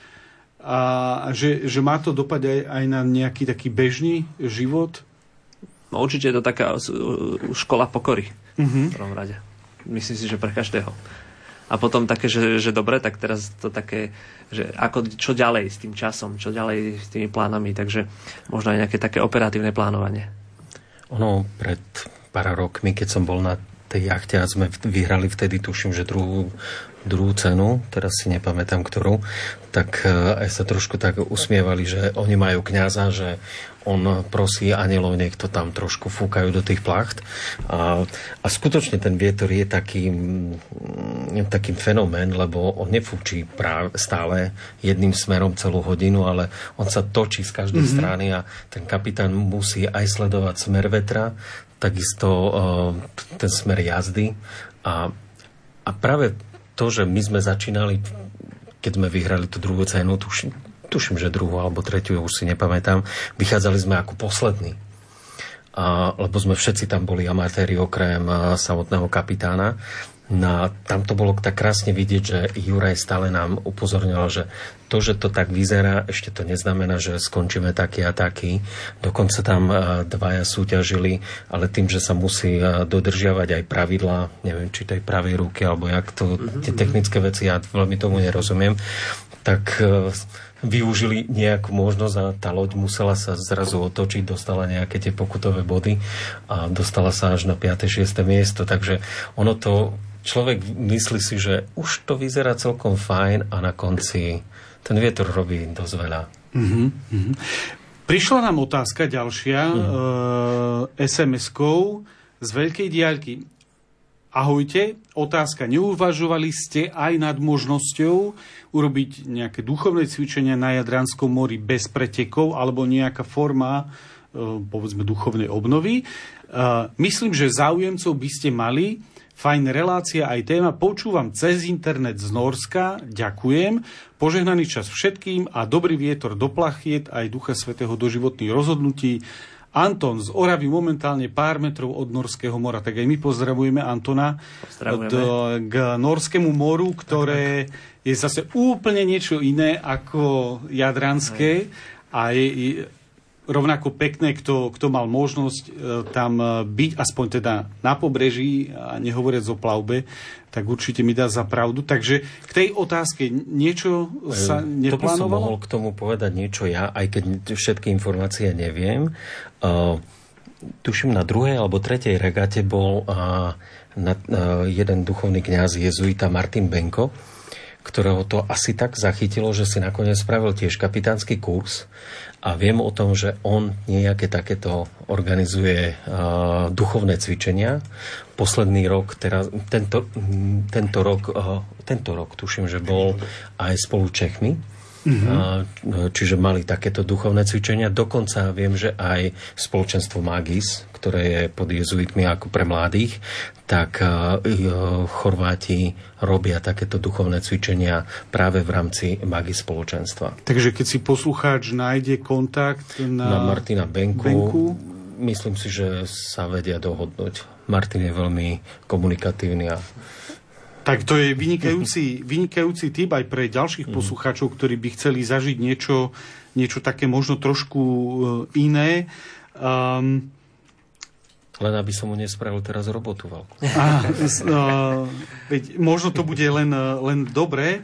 a že, že má to dopad aj, aj na nejaký taký bežný život? No, určite je to taká škola pokory uh-huh. v prvom rade. Myslím si, že pre každého. A potom také, že, že dobre, tak teraz to také, že ako, čo ďalej s tým časom, čo ďalej s tými plánami, takže možno aj nejaké také operatívne plánovanie. Ono, pred pár rokmi, keď som bol na tej jachte a sme vyhrali vtedy, tuším, že druhú, druhú cenu, teraz si nepamätám ktorú, tak aj sa trošku tak usmievali, že oni majú kňaza, že on prosí anielov, nech to tam trošku fúkajú do tých placht. A, a skutočne ten vietor je takým, takým fenomén, lebo on nefúči práve stále jedným smerom celú hodinu, ale on sa točí z každej mm-hmm. strany a ten kapitán musí aj sledovať smer vetra, takisto uh, ten smer jazdy. A, a práve to, že my sme začínali, keď sme vyhrali tú druhú cenu, tuším, tuším, že druhú alebo tretiu, už si nepamätám, vychádzali sme ako poslední. A, lebo sme všetci tam boli amatéri okrem a, samotného kapitána. No, tam to bolo tak krásne vidieť, že Juraj stále nám upozorňoval, že to, že to tak vyzerá, ešte to neznamená, že skončíme taký a taký. Dokonca tam dvaja súťažili, ale tým, že sa musí dodržiavať aj pravidlá, neviem, či tej pravej ruky, alebo jak to, tie technické veci, ja veľmi tomu nerozumiem, tak využili nejakú možnosť a tá loď musela sa zrazu otočiť, dostala nejaké tie pokutové body a dostala sa až na piate šieste miesto. Takže ono to, človek myslí si, že už to vyzerá celkom fajn a na konci ten vietor robí dosť veľa. Mm-hmm. Prišla nám otázka ďalšia mm. e, es em eskou z veľkej diaľky. Ahojte, otázka. Neuvažovali ste aj nad možnosťou urobiť nejaké duchovné cvičenia na Jadranskom mori bez pretekov alebo nejaká forma, povedzme, duchovnej obnovy? Myslím, že záujemcov by ste mali. Fajn relácia, aj téma. Počúvam cez internet z Nórska. Ďakujem. Požehnaný čas všetkým a dobrý vietor do plachiet aj Ducha Svätého do životných rozhodnutí. Anton z Oravy, momentálne pár metrov od Norského mora. Tak aj my pozdravujeme Antona do, k Norskému moru, ktoré je zase úplne niečo iné ako Jadranské. A je, je rovnako pekné, kto, kto mal možnosť tam byť, aspoň teda na pobreží, a nehovoriac o plavbe, tak určite mi dá za pravdu. Takže k tej otázke niečo sa neplánovalo? To by som mohol k tomu povedať niečo ja, aj keď všetky informácie neviem. Uh, tuším, na druhej alebo tretej regate bol uh, na, uh, jeden duchovný kňaz jezuita Martin Benko, ktorého to asi tak zachytilo, že si nakoniec spravil tiež kapitánsky kurz a viem o tom, že on nejaké takéto organizuje uh, duchovné cvičenia. Posledný rok, teraz, tento, tento rok, uh, tento rok tuším, že bol aj spolu Čechmi. Mm-hmm. Čiže mali takéto duchovné cvičenia. Dokonca viem, že aj spoločenstvo Magis, ktoré je pod jezuitmi ako pre mladých, tak Chorváti robia takéto duchovné cvičenia práve v rámci Magis spoločenstva. Takže keď si poslucháč nájde kontakt na, na Martina Benku, Benku, myslím si, že sa vedia dohodnúť. Martin je veľmi komunikatívny a tak to je vynikajúci, vynikajúci tip aj pre ďalších poslucháčov, ktorí by chceli zažiť niečo, niečo také možno trošku iné. Um, len aby som mu nespravil teraz robotu veľkú. A, uh, veď, možno to bude len, len dobré.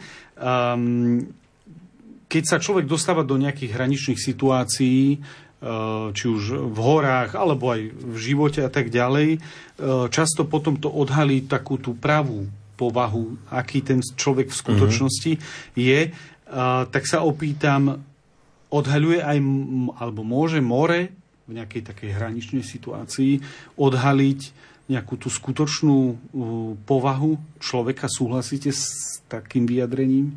Um, keď sa človek dostáva do nejakých hraničných situácií, uh, či už v horách, alebo aj v živote a tak ďalej, uh, často potom to odhalí takú tú pravú povahu, aký ten človek v skutočnosti mm-hmm. je, uh, tak sa opýtam, odhaľuje aj, alebo môže more v nejakej takej hraničnej situácii odhaliť nejakú tú skutočnú uh, povahu človeka? Súhlasíte s takým vyjadrením?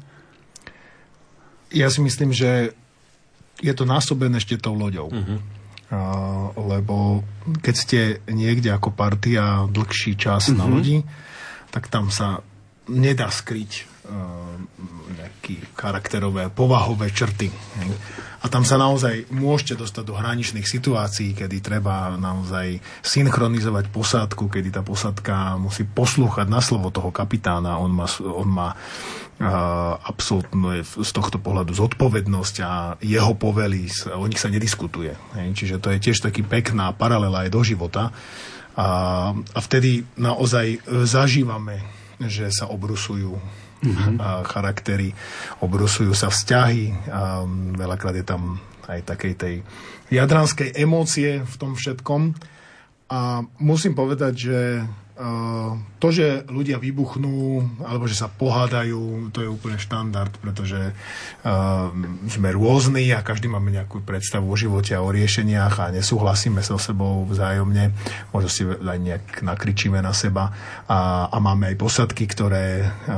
Ja si myslím, že je to násobené ešte tou loďou. Mm-hmm. Uh, lebo keď ste niekde ako partia dlhší čas mm-hmm. na lodi, tak tam sa nedá skryť uh, nejaké charakterové, povahové črty. A tam sa naozaj môžete dostať do hraničných situácií, kedy treba naozaj synchronizovať posádku, kedy tá posádka musí poslúchať na slovo toho kapitána. On má, on má uh, absolútne z tohto pohľadu zodpovednosť a jeho povely, o nich sa nediskutuje. Čiže to je tiež taký pekná paralela aj do života. A, a vtedy naozaj zažívame, že sa obrusujú mm-hmm. charaktery, obrusujú sa vzťahy a veľakrát je tam aj takej tej jadranskej emócie v tom všetkom. A musím povedať, že to, že ľudia vybuchnú alebo že sa pohádajú, to je úplne štandard, pretože sme rôzni a každý máme nejakú predstavu o živote a o riešeniach a nesúhlasíme so sebou vzájomne, možno si aj nejak nakričíme na seba a, a máme aj posadky, ktoré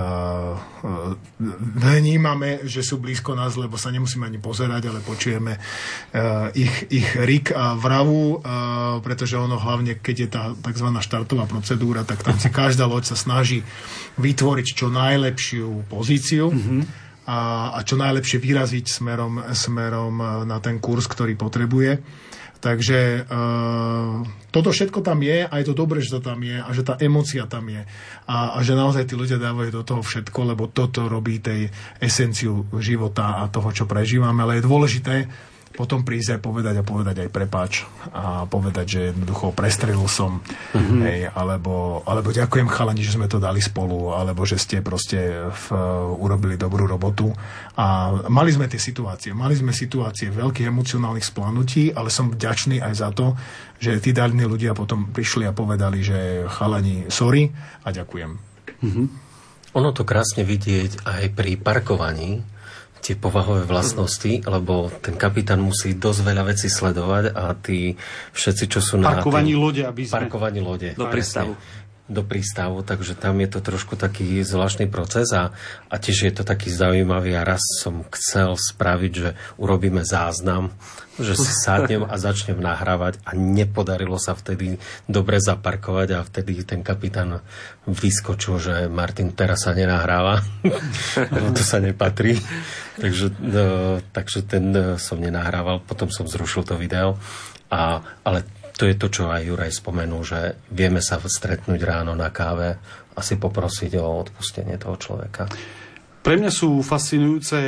vnímame, že sú blízko nás, lebo sa nemusíme ani pozerať, ale počujeme ich, ich rik a vravu, pretože ono hlavne, keď je tá tzv. Štartová procedúra, tak tam si každá loď sa snaží vytvoriť čo najlepšiu pozíciu mm-hmm. a, a čo najlepšie vyraziť smerom, smerom na ten kurz, ktorý potrebuje. Takže e, toto všetko tam je a je to dobré, že to tam je a že tá emócia tam je a, a že naozaj tí ľudia dávajú do toho všetko, lebo toto robí tej esenciu života a toho, čo prežívame, ale je dôležité potom prísť aj povedať a povedať aj prepáč a povedať, že jednoducho prestrelil som mm-hmm. hej, alebo, alebo ďakujem chalani, že sme to dali spolu, alebo že ste proste v, urobili dobrú robotu a mali sme tie situácie mali sme situácie veľkých emocionálnych splanutí, ale som vďačný aj za to, že tí daní ľudia potom prišli a povedali, že chalani sorry a ďakujem. Mm-hmm. Ono to krásne vidieť aj pri parkovaní, tie povahové vlastnosti, lebo ten kapitán musí dosť veľa vecí sledovať a tí všetci, čo sú na... Parkovaní lode, aby sme... Parkovaní lode. Do prístavu. Do prístavu, takže tam je to trošku taký zvláštny proces a, a tiež je to taký zaujímavý a raz som chcel spraviť, že urobíme záznam, že si sadnem a začnem nahrávať a nepodarilo sa vtedy dobre zaparkovať a vtedy ten kapitán vyskočil, že Martin, teraz sa nenahráva, lebo to sa nepatrí. Takže, no, takže ten som nenahrával, potom som zrušil to video, a, ale to je to, čo aj Juraj spomenul, že vieme sa stretnúť ráno na káve a si poprosiť o odpustenie toho človeka. Pre mňa sú fascinujúce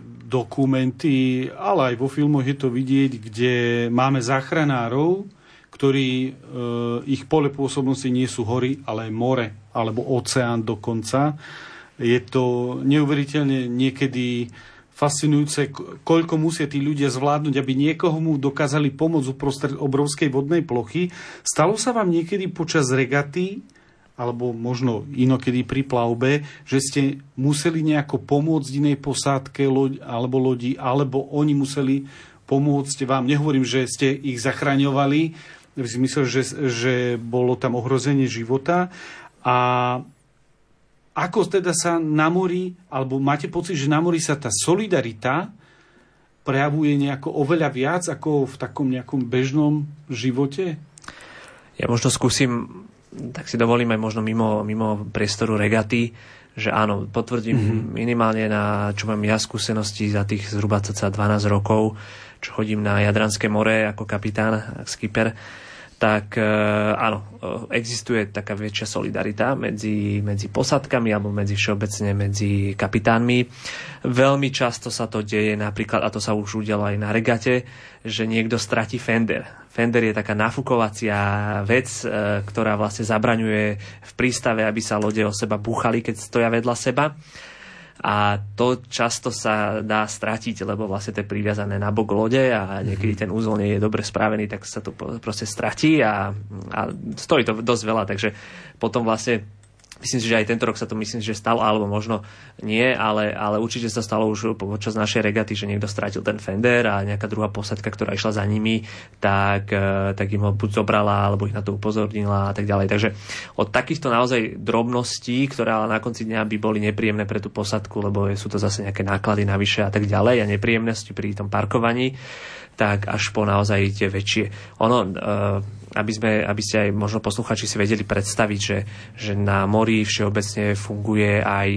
dokumenty, ale aj vo filmoch je to vidieť, kde máme záchranárov, ktorí e, ich pole pôsobnosti nie sú hory, ale aj more, alebo oceán dokonca. Je to neuveriteľne niekedy fascinujúce, koľko musia tí ľudia zvládnuť, aby niekoho mu dokázali pomôcť uprostred obrovskej vodnej plochy. Stalo sa vám niekedy počas regaty, alebo možno inokedy pri plavbe, že ste museli nejako pomôcť inej posádke loď, alebo lodi, alebo oni museli pomôcť vám? Nehovorím, že ste ich zachraňovali, v zmysle, že, že bolo tam ohrozenie života. A ako teda sa na mori, alebo máte pocit, že na mori sa tá solidarita prejavuje nejako oveľa viac ako v takom nejakom bežnom živote? Ja možno skúsim, tak si dovolím aj možno mimo, mimo priestoru regaty, že áno, potvrdím mm-hmm. minimálne na, čo mám ja skúsenosti za tých zhruba cca dvanásť rokov, čo chodím na Jadranské more ako kapitán, skipper, tak áno, existuje taká väčšia solidarita medzi, medzi posádkami alebo medzi všeobecne medzi kapitánmi. Veľmi často sa to deje napríklad, a to sa už udialo aj na regate, že niekto stratí fender. Fender je taká nafúkovacia vec, ktorá vlastne zabraňuje v prístave, aby sa lode o seba búchali, keď stoja vedľa seba. A to často sa dá stratiť, lebo vlastne to je priviazané na bok lode a niekedy ten úzol nie je dobre spravený, tak sa to proste stratí a, a stojí to dosť veľa, takže potom vlastne myslím si, že aj tento rok sa to myslím, že stalo, alebo možno nie, ale, ale určite sa stalo už počas našej regaty, že niekto stratil ten fender a nejaká druhá posadka, ktorá išla za nimi, tak, tak im ho buď zobrala, alebo ich na to upozornila a tak ďalej. Takže od takýchto naozaj drobností, ktoré ale na konci dňa by boli nepríjemné pre tú posadku, lebo sú to zase nejaké náklady navyše a tak ďalej a nepríjemnosti pri tom parkovaní, tak až po naozaj tie väčšie. Ono, aby, sme, aby ste aj možno posluchači si vedeli predstaviť, že, že na mori všeobecne funguje aj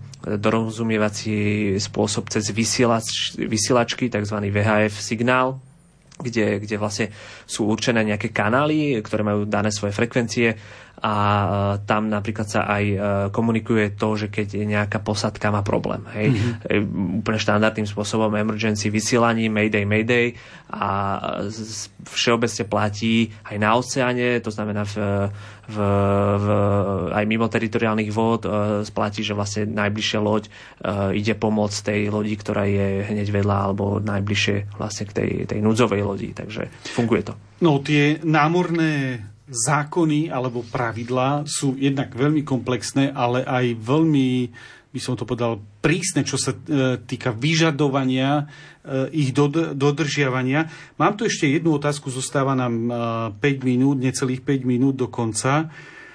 dorozumievací spôsob cez vysielač, vysielačky, tzv. vé há ef signál, kde, kde vlastne sú určené nejaké kanály, ktoré majú dané svoje frekvencie a tam napríklad sa aj komunikuje to, že keď nejaká posádka má problém. Hej? Mm-hmm. Úplne štandardným spôsobom emergency vysielaní, mayday, mayday a všeobecne platí aj na oceáne, to znamená v, v, v, aj mimo teritoriálnych vôd splatí, že vlastne najbližšia loď ide pomôcť tej lodi, ktorá je hneď vedľa alebo najbližšie vlastne k tej, tej núdzovej lodi, takže funguje to. No tie námorné zákony alebo pravidlá sú jednak veľmi komplexné, ale aj veľmi, by som to povedal, prísne, čo sa e, týka vyžadovania, e, ich dod- dodržiavania. Mám tu ešte jednu otázku, zostáva nám e, päť minút, necelých päť minút do konca.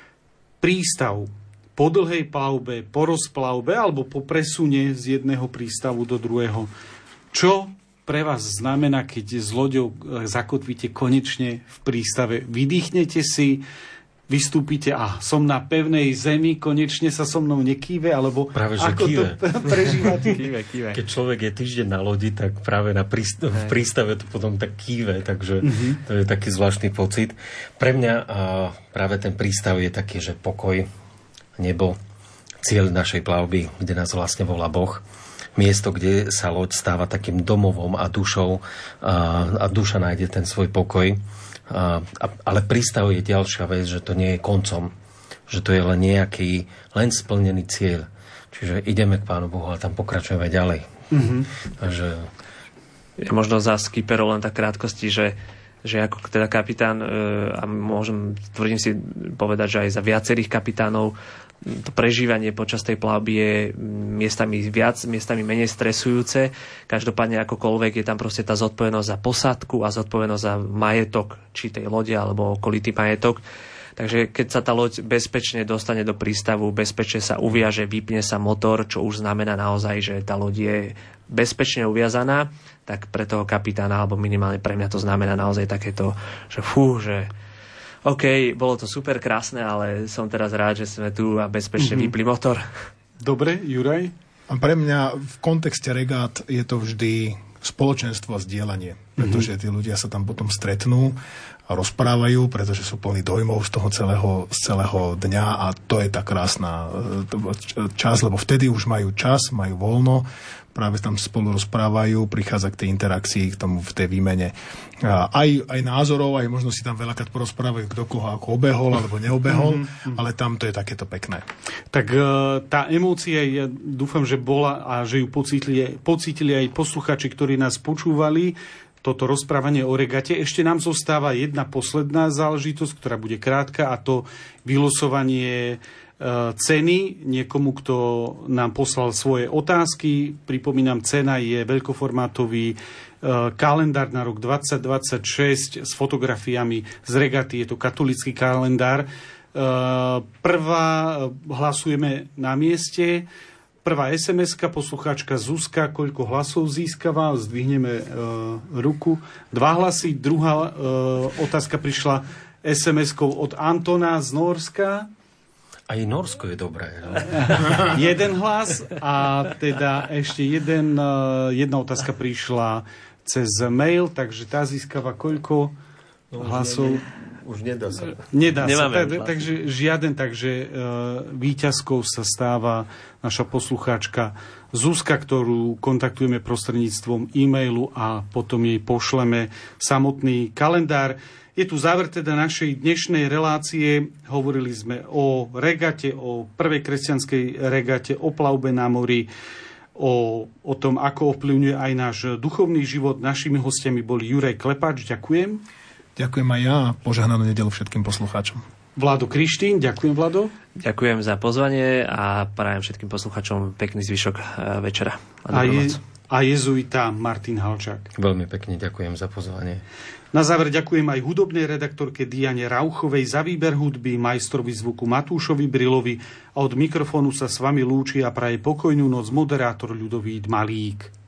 Prístav po dlhej plavbe, po rozplavbe alebo po presune z jedného prístavu do druhého. Čo pre vás znamená, keď s loďou zakotvíte konečne v prístave? Vydýchnete si, vystúpite a som na pevnej zemi, konečne sa so mnou nekýve, alebo práve, že ako kýve. To prežívate? Kýve, kýve. Keď človek je týždeň na lodi, tak práve na príst- v prístave to potom tak kýve, takže uh-huh. to je taký zvláštny pocit. Pre mňa a práve ten prístav je taký, že pokoj, nebo, cieľ našej plavby, kde nás vlastne volá Boh. Miesto, kde sa loď stáva takým domovom a dušou a, a duša nájde ten svoj pokoj. A, a, ale prístav je ďalšia vec, že to nie je koncom, že to je len nejaký, len splnený cieľ. Čiže ideme k Pánu Bohu a tam pokračujeme ďalej. Mm-hmm. Takže... Ja možno za skipperov len tak krátkosti, že že ako teda kapitán, a môžem, tvrdím si povedať, že aj za viacerých kapitánov to prežívanie počas tej plavby je miestami viac, miestami menej stresujúce. Každopádne akokoľvek je tam proste tá zodpovednosť za posádku a zodpovednosť za majetok, či tej lode, alebo okolitý majetok. Takže keď sa tá loď bezpečne dostane do prístavu, bezpečne sa uviaže, vypne sa motor, čo už znamená naozaj, že tá loď je bezpečne uviazaná, tak pre toho kapitána, alebo minimálne pre mňa to znamená naozaj takéto, že fú, že OK, bolo to super krásne, ale som teraz rád, že sme tu a bezpečne mm-hmm. vypli motor. Dobre, Juraj? A pre mňa v kontexte regát je to vždy spoločenstvo a zdieľanie, pretože tí ľudia sa tam potom stretnú a rozprávajú, pretože sú plní dojmov z toho celého, z celého dňa a to je tá krásna čas, lebo vtedy už majú čas, majú voľno, práve tam spolu rozprávajú, prichádza k tej interakcii, k tomu v tej výmene aj, aj názorov, aj možno si tam veľakrát porozprávajú, kto koho ako obehol alebo neobehol, mm-hmm. ale tam to je takéto pekné. Tak tá emócia, ja dúfam, že bola a že ju pocítili, pocítili aj posluchači, ktorí nás počúvali, toto rozprávanie o regate. Ešte nám zostáva jedna posledná záležitosť, ktorá bude krátka, a to vylosovanie ceny niekomu, kto nám poslal svoje otázky. Pripomínam, cena je veľkoformátový kalendár na rok dvadsať dvadsaťšesť s fotografiami z regaty. Je to katolický kalendár. Prvá hlasujeme na mieste. Prvá es em eska, poslucháčka Zuzka, koľko hlasov získava? Zdvihneme e, ruku. Dva hlasy. Druhá e, otázka prišla es em eskou od Antona z Nórska. Aj Norsko je dobré. No? Jeden hlas a teda ešte jeden, jedna otázka prišla cez mail, takže tá získava koľko no, hlasov? Ne, už nedá sa. Nedá sa, tak, takže žiaden, takže uh, víťazkou sa stáva naša poslucháčka Zuzka, ktorú kontaktujeme prostredníctvom e-mailu a potom jej pošleme samotný kalendár. Je tu záver teda našej dnešnej relácie. Hovorili sme o regate, o prvej kresťanskej regate, o plavbe na mori, o, o tom, ako ovplyvňuje aj náš duchovný život. Našimi hostiami boli Juraj Klepáč, ďakujem. Ďakujem aj ja a požehnanú nedeľu všetkým poslucháčom. Vlado Krištín, ďakujem, Vlado. Ďakujem za pozvanie a prajem všetkým poslucháčom pekný zvyšok večera. A, a, je, a jezuita Martin Halčák. Veľmi pekne ďakujem za pozvanie. Na záver ďakujem aj hudobnej redaktorke Diane Rauchovej za výber hudby, majstrovi zvuku Matúšovi Brilovi a od mikrofónu sa s vami lúči a praje pokojnú noc moderátor Ľudovít Malík.